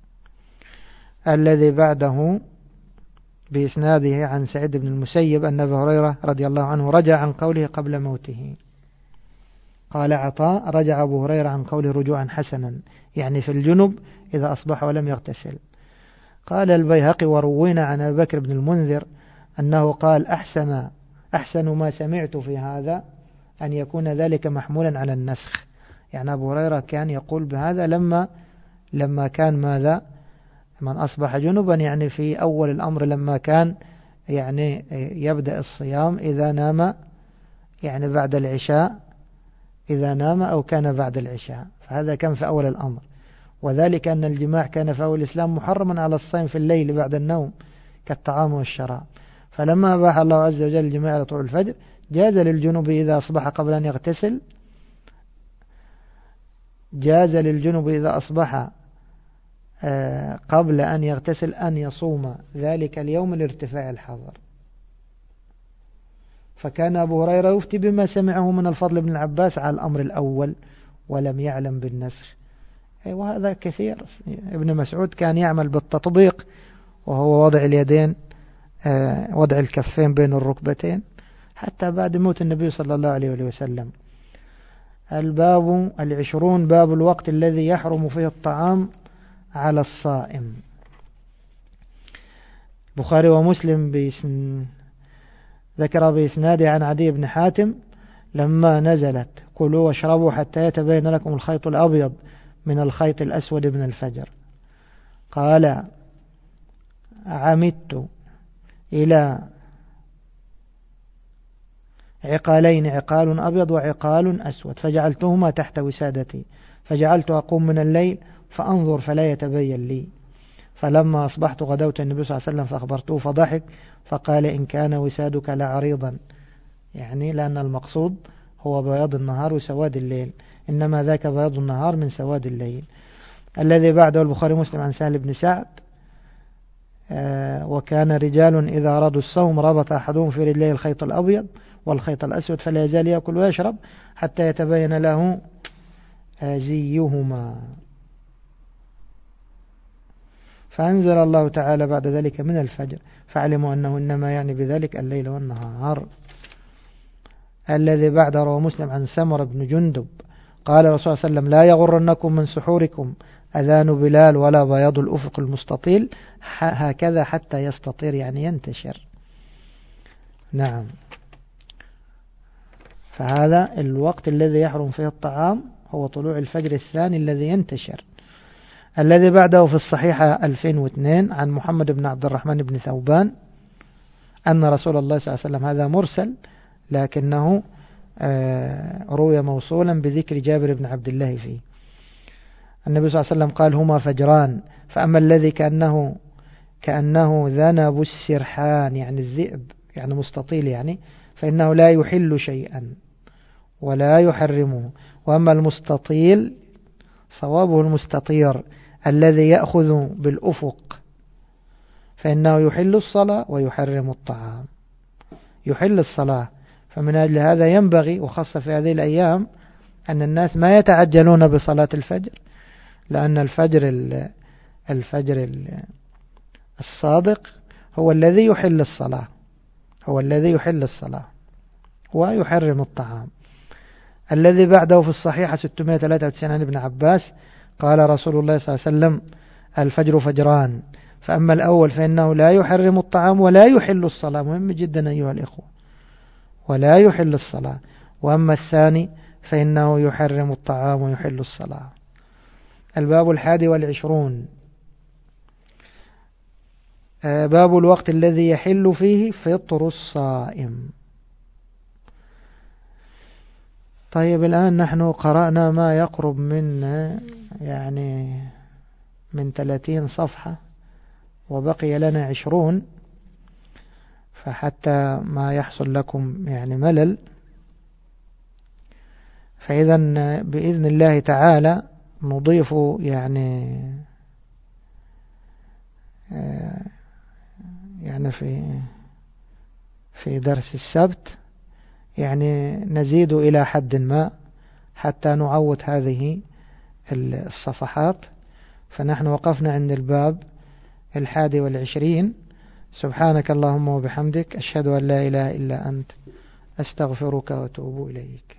الذي بعده بإسناده عن سعيد بن المسيب أن أبا هريرة رضي الله عنه رجع عن قوله قبل موته. قال عطاء: رجع أبو هريرة عن قوله رجوعا حسنا، يعني في الجنب إذا أصبح ولم يغتسل. قال البيهقي: وروينا عن أبي بكر بن المنذر أنه قال: أحسن ما سمعت في هذا أن يكون ذلك محمولا على النسخ. يعني أبو هريرة كان يقول بهذا لما كان ماذا؟ من أصبح جنبا، يعني في أول الأمر لما كان يعني يبدأ الصيام إذا نام، يعني بعد العشاء إذا نام أو كان بعد العشاء، فهذا كان في أول الأمر. وذلك أن الجماع كان في أول الإسلام محرما على الصيام في الليل بعد النوم كالطعام والشراب. فلما أباح الله عز وجل الجماع على طلوع الفجر جاز للجنوب إذا أصبح قبل أن يغتسل، قبل أن يغتسل أن يصوم ذلك اليوم لارتفاع الحظر. فكان أبو هريرة يفتي بما سمعه من الفضل بن العباس على الأمر الأول ولم يعلم بالنسخ. وهذا كثير. ابن مسعود كان يعمل بالتطبيق وهو وضع اليدين وضع الكفين بين الركبتين حتى بعد موت النبي صلى الله عليه وسلم. الباب 20 باب الوقت الذي يحرم فيه الطعام على الصائم. بخاري ومسلم ذكر بإسناده عن عدي بن حاتم لما نزلت: كلوا واشربوا حتى يتبين لكم الخيط الأبيض من الخيط الأسود من الفجر. قال: عمدت إلى عقالين، عقال أبيض وعقال أسود، فجعلتهما تحت وسادتي، فجعلت أقوم من الليل فأنظر فلا يتبين لي. فلما أصبحت غدوت النبي صلى الله عليه وسلم فأخبرته فضحك فقال: إن كان وسادك لعريضا، يعني لأن المقصود هو بياض النهار وسواد الليل، إنما ذاك بياض النهار من سواد الليل. الذي بعده البخاري مسلم عن سهل بن سعد: وكان رجال إذا أرادوا الصوم ربط أحدهم في رجليه الخيط الأبيض والخيط الأسود فلا يزال يأكل ويشرب حتى يتبين له زيهما. فأنزل الله تعالى بعد ذلك من الفجر فعلموا أنه إنما يعني بذلك الليل والنهار. الذي بعد رواه مسلم عن سمر بن جندب قال الرسول صلى الله عليه وسلم لا يغرنكم من سحوركم أذان بلال ولا بياض الأفق المستطيل، هكذا حتى يستطير يعني ينتشر. نعم. فهذا الوقت الذي يحرم فيه الطعام هو طلوع الفجر الثاني الذي ينتشر. الذي بعده في الصحيحة 2002 عن محمد بن عبد الرحمن بن ثوبان أن رسول الله صلى الله عليه وسلم، هذا مرسل لكنه روي موصولا بذكر جابر بن عبد الله فيه. النبي صلى الله عليه وسلم قال هما فجران، فأما الذي كأنه ذنب السرحان يعني الذئب يعني مستطيل يعني، فإنه لا يحل شيئا ولا يحرمه. وأما المستطيل صوابه المستطير الذي يأخذ بالأفق، فإنه يحل الصلاة ويحرم الطعام. يحل الصلاة، فمن أجل هذا ينبغي وخاصة في هذه الأيام أن الناس ما يتعجلون بصلاة الفجر، لأن الفجر الصادق هو الذي يحل الصلاة، هو الذي يحل الصلاة ويحرم الطعام. الذي بعده في الصحيحة 693 عن ابن عباس قال رسول الله صلى الله عليه وسلم الفجر فجران، فأما الأول فإنه لا يحرم الطعام ولا يحل الصلاة، مهم جدا أيها الإخوة، ولا يحل الصلاة. وأما الثاني فإنه يحرم الطعام ويحل الصلاة. الباب 21 باب الوقت الذي يحل فيه فطر الصائم. طيب الآن نحن قرأنا ما يقرب من يعني من 30 صفحة وبقي لنا 20، فحتى ما يحصل لكم يعني ملل، فإذا بإذن الله تعالى نضيف يعني في درس السبت يعني نزيد إلى حد ما حتى نعوض هذه الصفحات. فنحن وقفنا عند الباب 21. سبحانك اللهم وبحمدك، أشهد أن لا إله إلا أنت، أستغفرك وأتوب إليك.